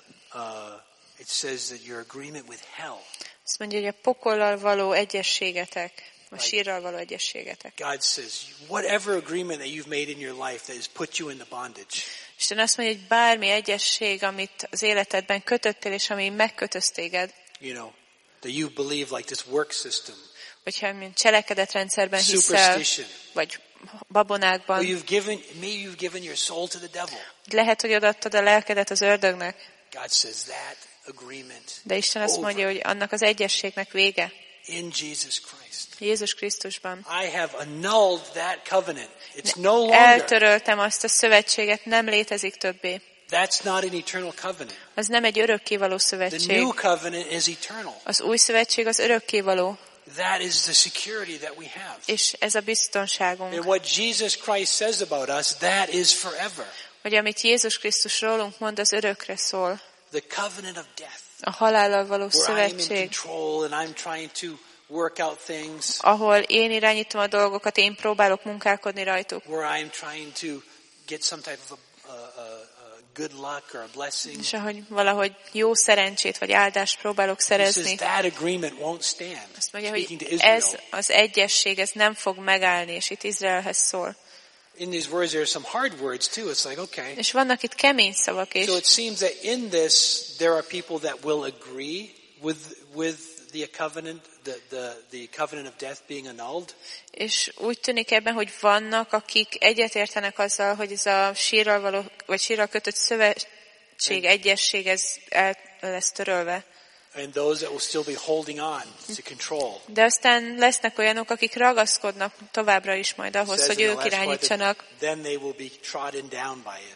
that your agreement with hell. Azt mondja, hogy a pokollal való egyességetek, a sírral való egyességetek. God says, whatever agreement that you've made in your life that has put you in the bondage. Isten azt mondja, hogy bármi egyesség, amit az életedben kötöttél, és ami megkötöz téged. That you believe like this work system. Hogyha mint cselekedetrendszerben hiszel, vagy babonákban. Maybe you've given your soul to the devil. Lehet, hogy odaadtad a lelkedet az ördögnek. God says that agreement. De Isten azt mondja, hogy annak az egyességnek vége. In Jesus Christ. Jézus Krisztusban. I have annulled that covenant. It's no longer. Eltöröltem azt a szövetséget, nem létezik többé. That's not an eternal covenant. Az nem egy örökkévaló szövetség. The new covenant is eternal. Az új szövetség az örökkévaló. That is the security that we have. És ez a biztonságunk. And what Jesus Christ says about us, that is forever. Hogy amit Jézus Krisztus rólunk mond, az örökre szól. The covenant of death. A halállal való szövetség. Where I'm in control and I'm trying to work out things. Ahol én irányítom a dolgokat, én próbálok munkálkodni rajtuk. Where I'm trying to get some type of good luck or a blessing. És ahogy valahogy jó szerencsét vagy áldást próbálok szerezni. That agreement won't stand. Azt mondja, hogy ez az egyesség, ez nem fog megállni, és itt Izraelhez szól. In these words there are some hard words too. It's like, okay. És vannak itt kemény szavak is. So it seems that in this there are people that will agree with the covenant, the covenant of death being annulled. És úgy tűnik ebben, hogy vannak, akik egyetértenek azzal, hogy ez a sírral való, vagy sírral kötött szövetség, egyesség, ez el lesz törölve. And those that will still be holding on to control. De aztán lesznek olyanok, akik ragaszkodnak továbbra is majd ahhoz, hogy ők irányítsanak. Then they will be trodden down by it.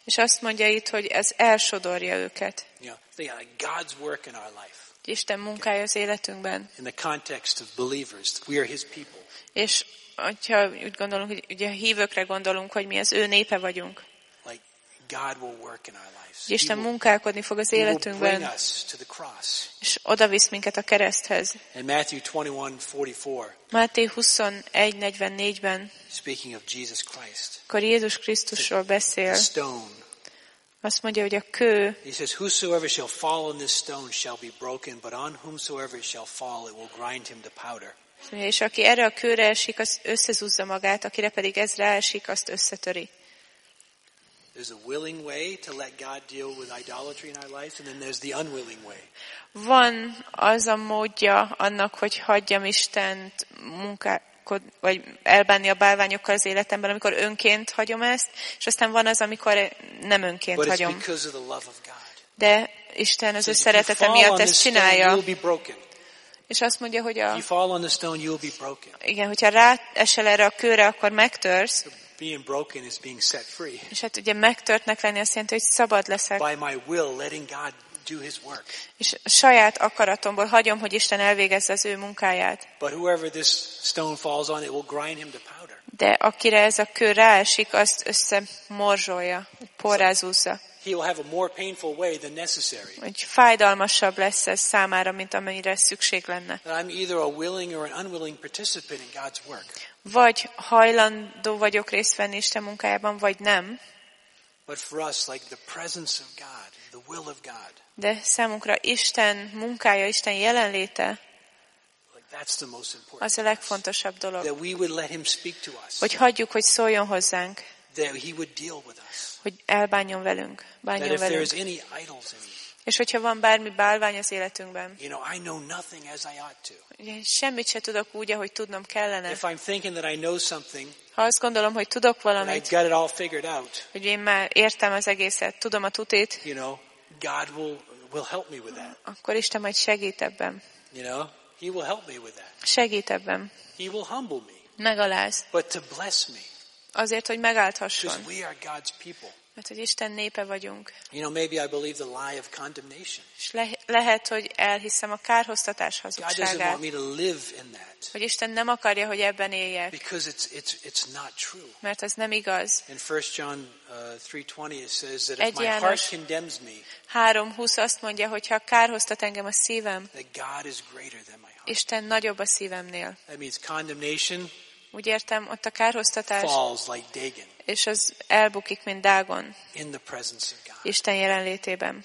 És azt mondja itt, hogy ez elsodorja őket. You know, think like God's work in our life. Isten munkája az életünkben. In the context of believers, we are His people. És hogyha úgy gondolunk, hogy ugye a hívőkre gondolunk, hogy mi az ő népe vagyunk. Like God will work in our lives. Isten munkálkodni fog az életünkben, és odavisz minket a kereszthez. In Matthew 21:44, Máté 21:44-ben, speaking of Jesus Christ, akkor Jézus Krisztusról beszél, the stone. azt mondja, hogy a kő, He says, "Whosoever shall fall on this stone shall be broken, but on whomsoever it shall fall, it will grind him to powder." és aki erre a kőre esik, az összezúzza magát, akire pedig ez ráesik, azt összetöri. There's a willing way to let God deal with idolatry in our life, and then there's the unwilling way. Van az a módja annak, hogy hagyjam Istent vagy elbánni a bálványokkal az életemben, amikor önként hagyom ezt, és aztán van az, amikor nem önként But it's hagyom. because of the love of God. De Isten az ő If you szeretete fall miatt on ezt this stone, csinálja. you'll be broken. És azt mondja, hogy If you fall on the stone, you'll be broken. igen, hogyha ráesel erre a kőre, akkor megtörsz. Being broken is being set free. És hát ugye megtörtnek lenni azt jelenti, hogy szabad leszek. By my will, letting God do His work. És a saját akaratomból hagyom, hogy Isten elvégezze az ő munkáját. But whoever this stone falls on, it will grind him to powder. De akire ez a kő ráesik, azt összemorzsolja, porrázúzza. He will have a more painful way than necessary. Hogy fájdalmasabb lesz ez számára, mint amennyire szükség lenne. I'm either a willing or an unwilling participant in God's work. Vagy hajlandó vagyok részt venni Isten munkájában, vagy nem. But for us, like the presence of God, the will of God, De számunkra Isten munkája, Isten jelenléte, like that's the most important. az a legfontosabb dolog. That we would let Him speak to us. Hogy hagyjuk, hogy szóljon hozzánk. That He would deal with us. Hogy elbánjon velünk. That Bánjon if velünk. there's any idols in me, És hogyha van bármi bálvány az életünkben, I know nothing as I ought to. ugye semmit se tudok úgy, ahogy tudnom kellene. If I'm thinking that I know something, Ha azt gondolom, hogy tudok and I've valamit, got it all figured out, hogy én már értem az egészet, tudom a tutét, God will help me with that. akkor Isten majd segít ebben. He will help me with that. Segít ebben. He will humble me. Megaláz. But to bless me, Azért, hogy because megálthasson. we are God's people. Mert hogy Isten népe vagyunk. Maybe I believe the lie of condemnation. És lehet, hogy elhiszem a kárhoztatás God doesn't hazugságát. want me to live in that. Hogy Isten nem akarja, hogy ebben éljek. Because it's not true. Mert ez nem igaz. In 1 John 3:20 it says that if 1 my heart János condemns me, 3:20 azt mondja, hogy ha kárhoztat engem a szívem, that God is greater than my heart. Isten nagyobb a szívemnél. That means condemnation Úgy értem, ott a kárhoztatás, falls like Dagon és az elbukik, mint Dágon, in the presence of God. Isten jelenlétében.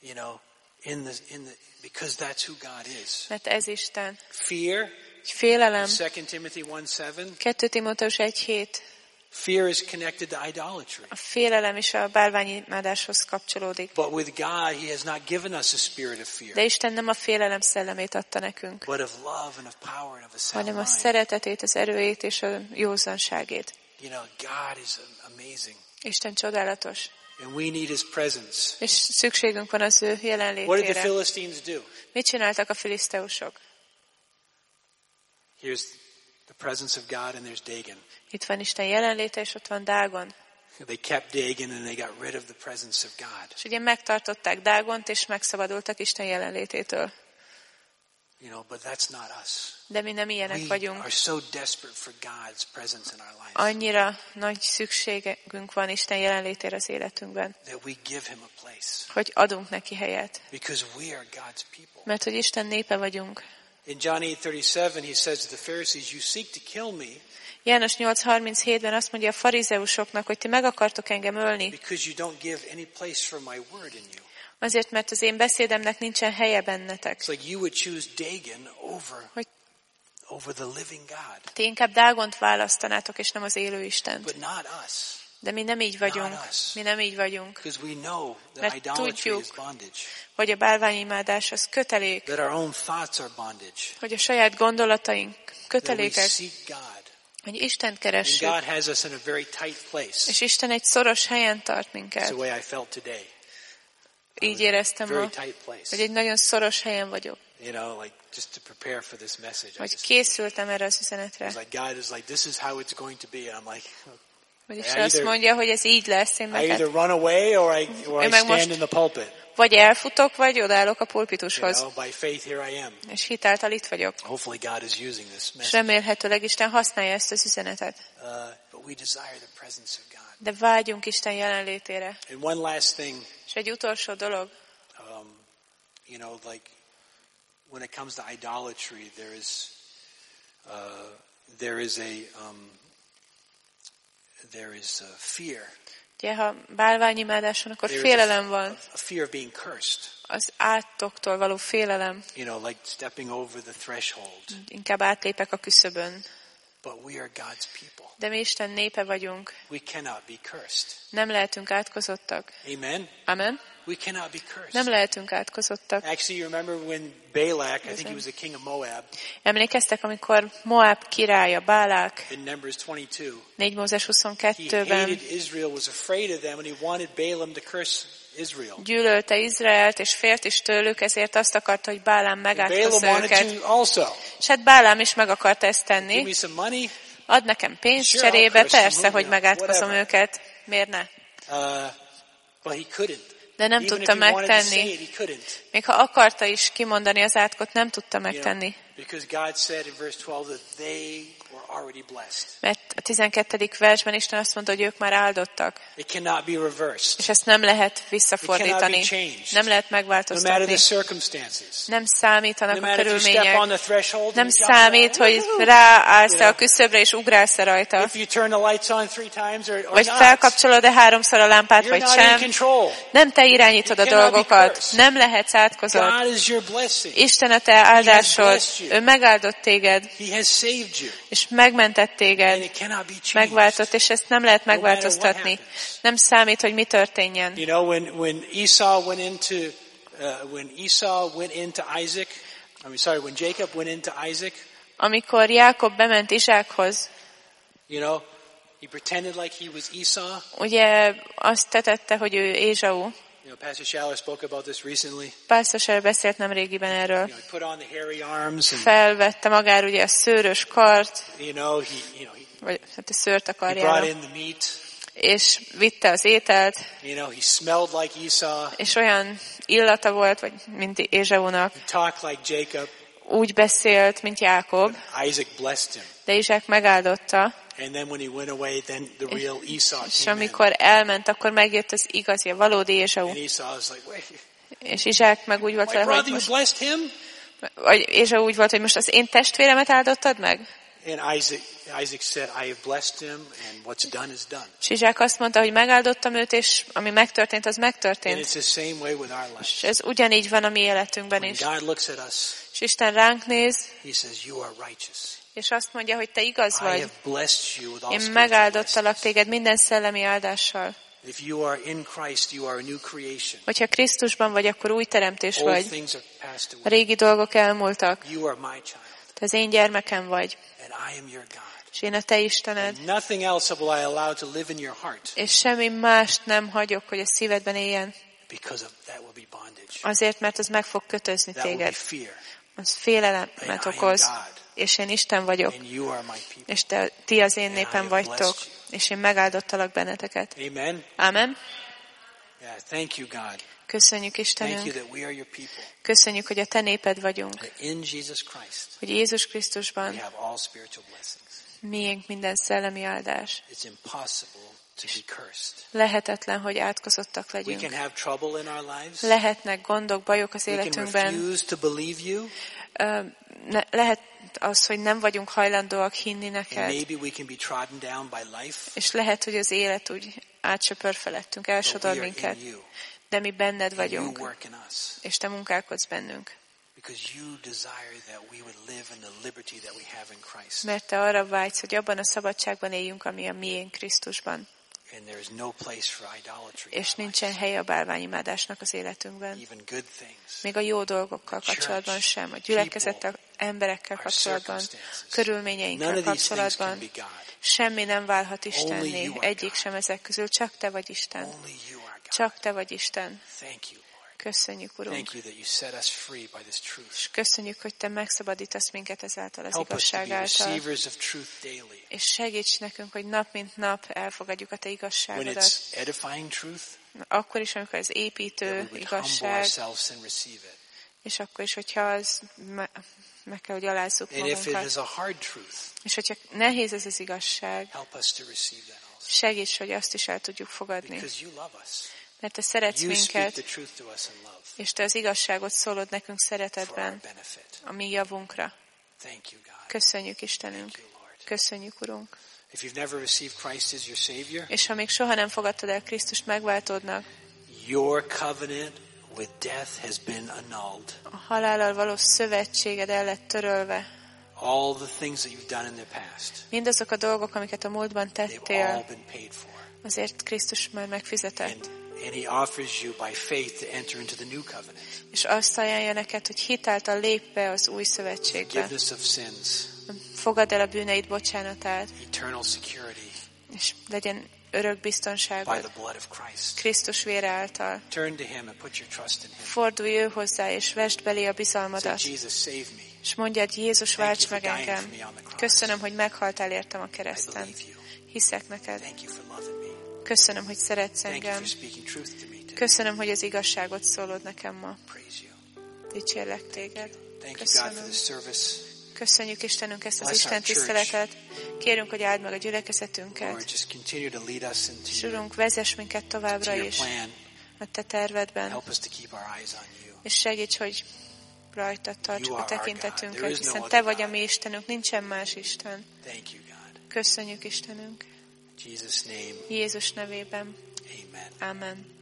Because that's who God is. Mert ez Isten. Fear, Félelem, 2 Timothy 1:7. 2 Timóteus 1:7. Fear is connected to idolatry. A félelem is a bálványimádáshoz kapcsolódik. But with God, He has not given us a spirit of fear, De Isten nem a félelem szellemét adta nekünk, but of love and of power and of a sound hanem a mind. szeretetét, az erőjét és a józanságét. God is amazing. Isten csodálatos. And we need His presence. És szükségünk van az ő What did the jelenlétére. Philistines do? Mit csináltak a filiszteusok? Here's the presence of God and there's Dagon. Itt van Isten jelenléte, és ott van Dágon. They kept Dagon and they got rid of the presence of God. És ugye megtartották Dágont, és megszabadultak Isten jelenlététől. But that's not us. De mi nem ilyenek We vagyunk. are so desperate for God's presence in our lives Annyira nagy szükségünk van Isten jelenlétére az életünkben, that we give Him a place hogy adunk neki helyet. because we are God's people. Mert hogy Isten népe vagyunk. In John 8:37 he says to the Pharisees, "You seek to kill me János 8:37-ben azt mondja a farizeusoknak, hogy ti meg akartok engem ölni, because you don't give any place for my word in you." azért, mert az én beszédemnek nincsen helye bennetek. It's like you would choose Dagon Hogy over the living God, ti inkább Dágont választanátok, és nem az élő Istent. but not us. De mi nem így vagyunk. Not us. Mi nem így vagyunk. Because we know that Mert idolatry tudjuk, is bondage, hogy a bálványimádás az kötelék, that our own thoughts are bondage, hogy a saját gondolataink that we kötelékek, seek God. hogy Istent And keressük, God has us in a very tight place. és Isten egy szoros helyen tart That's minket. the way I felt today. Így éreztem Very ma, tight place. hogy egy nagyon szoros helyen vagyok, Like just to prepare for this message. hogy készültem erre az üzenetre. It's like God is like, this is how it's going to be. And I'm like, Vagyis azt mondja, hogy ez így lesz, én I meg either run away or I Én meg most- stand in the pulpit. vagy elfutok, vagy odállok a You pulpitushoz. know, by faith here I am. És hitáltal itt vagyok. Hopefully God is using this És message. remélhetőleg Isten használja ezt az üzenetet. But we desire the presence of God. De vágyunk Isten jelenlétére. And one last thing, És egy utolsó dolog, you know, like when it comes to idolatry, there is a fear. ugye, ha bálványimádás van, akkor félelem van. A fear of being cursed. Az átoktól való félelem. You know, like stepping over the threshold. Inkább átlépek a küszöbön. But we are God's people. De mi Isten népe vagyunk. We cannot be cursed. Nem lehetünk átkozottak. Amen? Amen? We cannot be cursed. Nem lehetünk átkozottak. Actually, you remember when Balak, I think he was the king of Moab, Emlékeztek, amikor Moab királya, Bálák, in Numbers 22, 4 Mózes he 22-ben hated Israel, was afraid of them, and he wanted Balaam to curse Israel. gyűlölte Izraelt, és félt is tőlük, ezért azt akarta, hogy Bálám Balaam megátkozza wanted őket. to also. És hát Bálám is meg akarta ezt Give tenni. me some money, Ad nekem pénzt Sure, I'll cserébe, curse persze, them, hogy yeah, megátkozom whatever. őket. Miért ne? but he couldn't. De nem Even tudta if he wanted to say megtenni. it, he couldn't. Még ha akarta is kimondani az átkot, nem tudta You know, megtenni. because God said in verse 12 that they were already blessed. Mert a 12. versben Isten azt mondta, hogy ők már áldottak. It cannot be reversed. És ezt nem lehet It visszafordítani. cannot be changed. Nem lehet No matter megváltoztatni. the circumstances. Nem No számítanak a matter if you step on körülmények. the threshold Nem and you jump számít, down, hogy woohoo! ráállsz a küszöbre és ugrálsz rajta. If you turn the lights on 3 times or Vagy not, felkapcsolod-e 3-szor a lámpát, you're vagy not in sem. control. Nem te irányítod a You cannot be dolgokat. cursed. Nem lehetsz átkozott. God is your blessing. Isten a te áldásod. blessed you. Ő megáldott téged, He has saved you. és megmentett And téged. it cannot be changed. Megváltott, és ezt nem lehet matter what megváltoztatni. happens. Nem számít, hogy mi történjen. You know, when Esau went into Isaac, when Jacob went into Isaac, Amikor Jákob bement Izsákhoz, you know, he pretended like he was Esau. ugye azt tetette, hogy ő Ézsau. You know, Pastor Schaller spoke about this recently. Pásztor beszélt nemrégiben erről. You know, he put on the hairy arms and, Felvette magára ugye a szőrös kart, you know, vagy hát a szőrt a he brought karjára, in the meat. és vitte az ételt, You know, he smelled like Esau. és olyan illata volt, vagy mint Ézsaúnak. He talked like Jacob. Úgy beszélt, mint Jákob, Isaac blessed him. de Izsák megáldotta, And then when he went away, then the real Esau és came in. amikor elment, akkor megjött az igazi, a valódi Ézsau. And Esau was like, wait, És Izsák meg úgy volt my vele, hogy brother, you most, blessed him? vagy Ézsau úgy volt, hogy most az én testvéremet áldottad meg? And Isaac said, I have blessed him, and what's done is done. És Izsák azt mondta, hogy megáldottam őt, és ami megtörtént, az And megtörtént. it's the same way with our lives. És ez ugyanígy van a mi életünkben When is. God looks at us, És Isten ránk néz, he says, you are righteous. és azt mondja, hogy te igaz I vagy. have blessed you with all Én spiritual megáldottalak blessings. téged minden szellemi áldással. If you are in Christ, you are a new creation. Hogyha Krisztusban vagy, akkor új teremtés Old vagy. things are passed A away. régi dolgok elmúltak. You are my child, Te az én gyermekem vagy, and I am your God. és én a te Istened. And nothing else will I allow to live in your heart, És semmi mást nem hagyok, hogy a szívedben éljen. because of that will be bondage. Azért, mert az meg fog kötözni That will be téged. fear. Az félelemet And I am okoz. God. És én Isten vagyok. And you are my people. És ti az én And I népem have vagytok. blessed you. És én megáldottalak benneteket. Amen. Amen. Yeah, thank you, God. Köszönjük, Thank you Istenünk. that we are your people. Köszönjük, hogy a te néped vagyunk. That in Jesus Christ, Hogy Jézus we Krisztusban have all spiritual blessings. miénk minden szellemi áldás. It's impossible to be cursed. Lehetetlen, hogy átkozottak We legyünk. can have trouble in our lives. Lehetnek gondok, bajok az We can életünkben. refuse to believe you. Lehet az, hogy nem vagyunk hajlandóak hinni And neked. maybe we can be trodden down by life. És lehet, hogy az élet úgy átsöpör felettünk, But we elsodor are minket. in you. De mi benned And you vagyunk, work in us. és te munkálkodsz bennünk. Because you desire that we would live in the liberty that we have in Christ. Mert te arra vágysz, hogy abban a szabadságban éljünk, ami a miénk Krisztusban. And there is no place for idolatry. És nincsen hely a bálványimádásnak az életünkben. Even good things. Még a jó dolgokkal kapcsolatban sem, a gyülekezettel, emberekkel kapcsolatban, körülményeinkkel kapcsolatban. Semmi nem válhat Istenné, egyik sem ezek közül, csak te vagy Isten. Only you are God. Csak te vagy Isten. Thank you, Lord. Köszönjük, Urunk. Thank you that you set us free by this truth. És köszönjük, hogy Te megszabadítasz minket ezáltal az Help us to igazság be által. receivers of truth daily. És segíts nekünk, hogy nap mint nap elfogadjuk a Te When igazságodat. it's edifying truth, Akkor is, amikor ez that we építő would humble igazság, ourselves and receive it. és akkor is, hogyha az meg kell, hogy alázzuk And if it magunkat. is a hard truth, És hogyha nehéz ez az igazság, help us to receive that also. segíts, hogy azt is el tudjuk fogadni. Because you love us. Mert Te szeretsz You speak the minket, truth to us in love és Te az igazságot szólod nekünk for our szeretetben, benefit. a mi javunkra. Thank you, God. Köszönjük, Istenünk. Thank you, Lord. Köszönjük, Urunk. If you've never received Christ as your Savior, És ha még soha nem fogadtad el Krisztust megváltódnak, your covenant with death has been annulled. a halállal való szövetséged el lett törölve. All the things that you've done in the past, Mindazok a dolgok, amiket a múltban they've all tettél, been paid for. azért Krisztus már megfizetett. And He offers you by faith to enter into the new covenant. És azt ajánlja neked, hogy hitáltal lép be az új szövetségbe. Forgiveness of sins, Fogadd el a bűneid bocsánatát, eternal security és legyen örök by biztonságod the blood of Christ. Krisztus vére által. Turn to Him and put your trust in Him. Fordulj ő hozzá, és vesd belé a Say, bizalmadat. Jesus, save me. És mondjad, Jézus, Thank válts you for meg dying engem. for me on the cross. Köszönöm, hogy meghaltál értem a I kereszten. believe you. Hiszek neked. Thank you for loving me. Köszönöm, hogy szeretsz Thank you engem. for speaking truth to me today. Köszönöm, hogy az igazságot szólod nekem ma. Praise you. Dicsérlek téged. Thank you, God, for Köszönöm. this service. Köszönjük, Istenünk, ezt az Bless our Isten tiszteletet. Kérünk, hogy áld meg a Lord, gyülekezetünket. just continue to lead us És into Urunk, vezess minket továbbra your is plan. a Te tervedben. Help us to keep our eyes on you. És segíts, hogy rajtad tartsuk You a are our God. tekintetünket, There is no hiszen other Te vagy a God. mi Istenünk, nincsen más Isten. Thank you, God. Köszönjük, Istenünk. In Jesus' name, Jézus nevében. amen. Amen.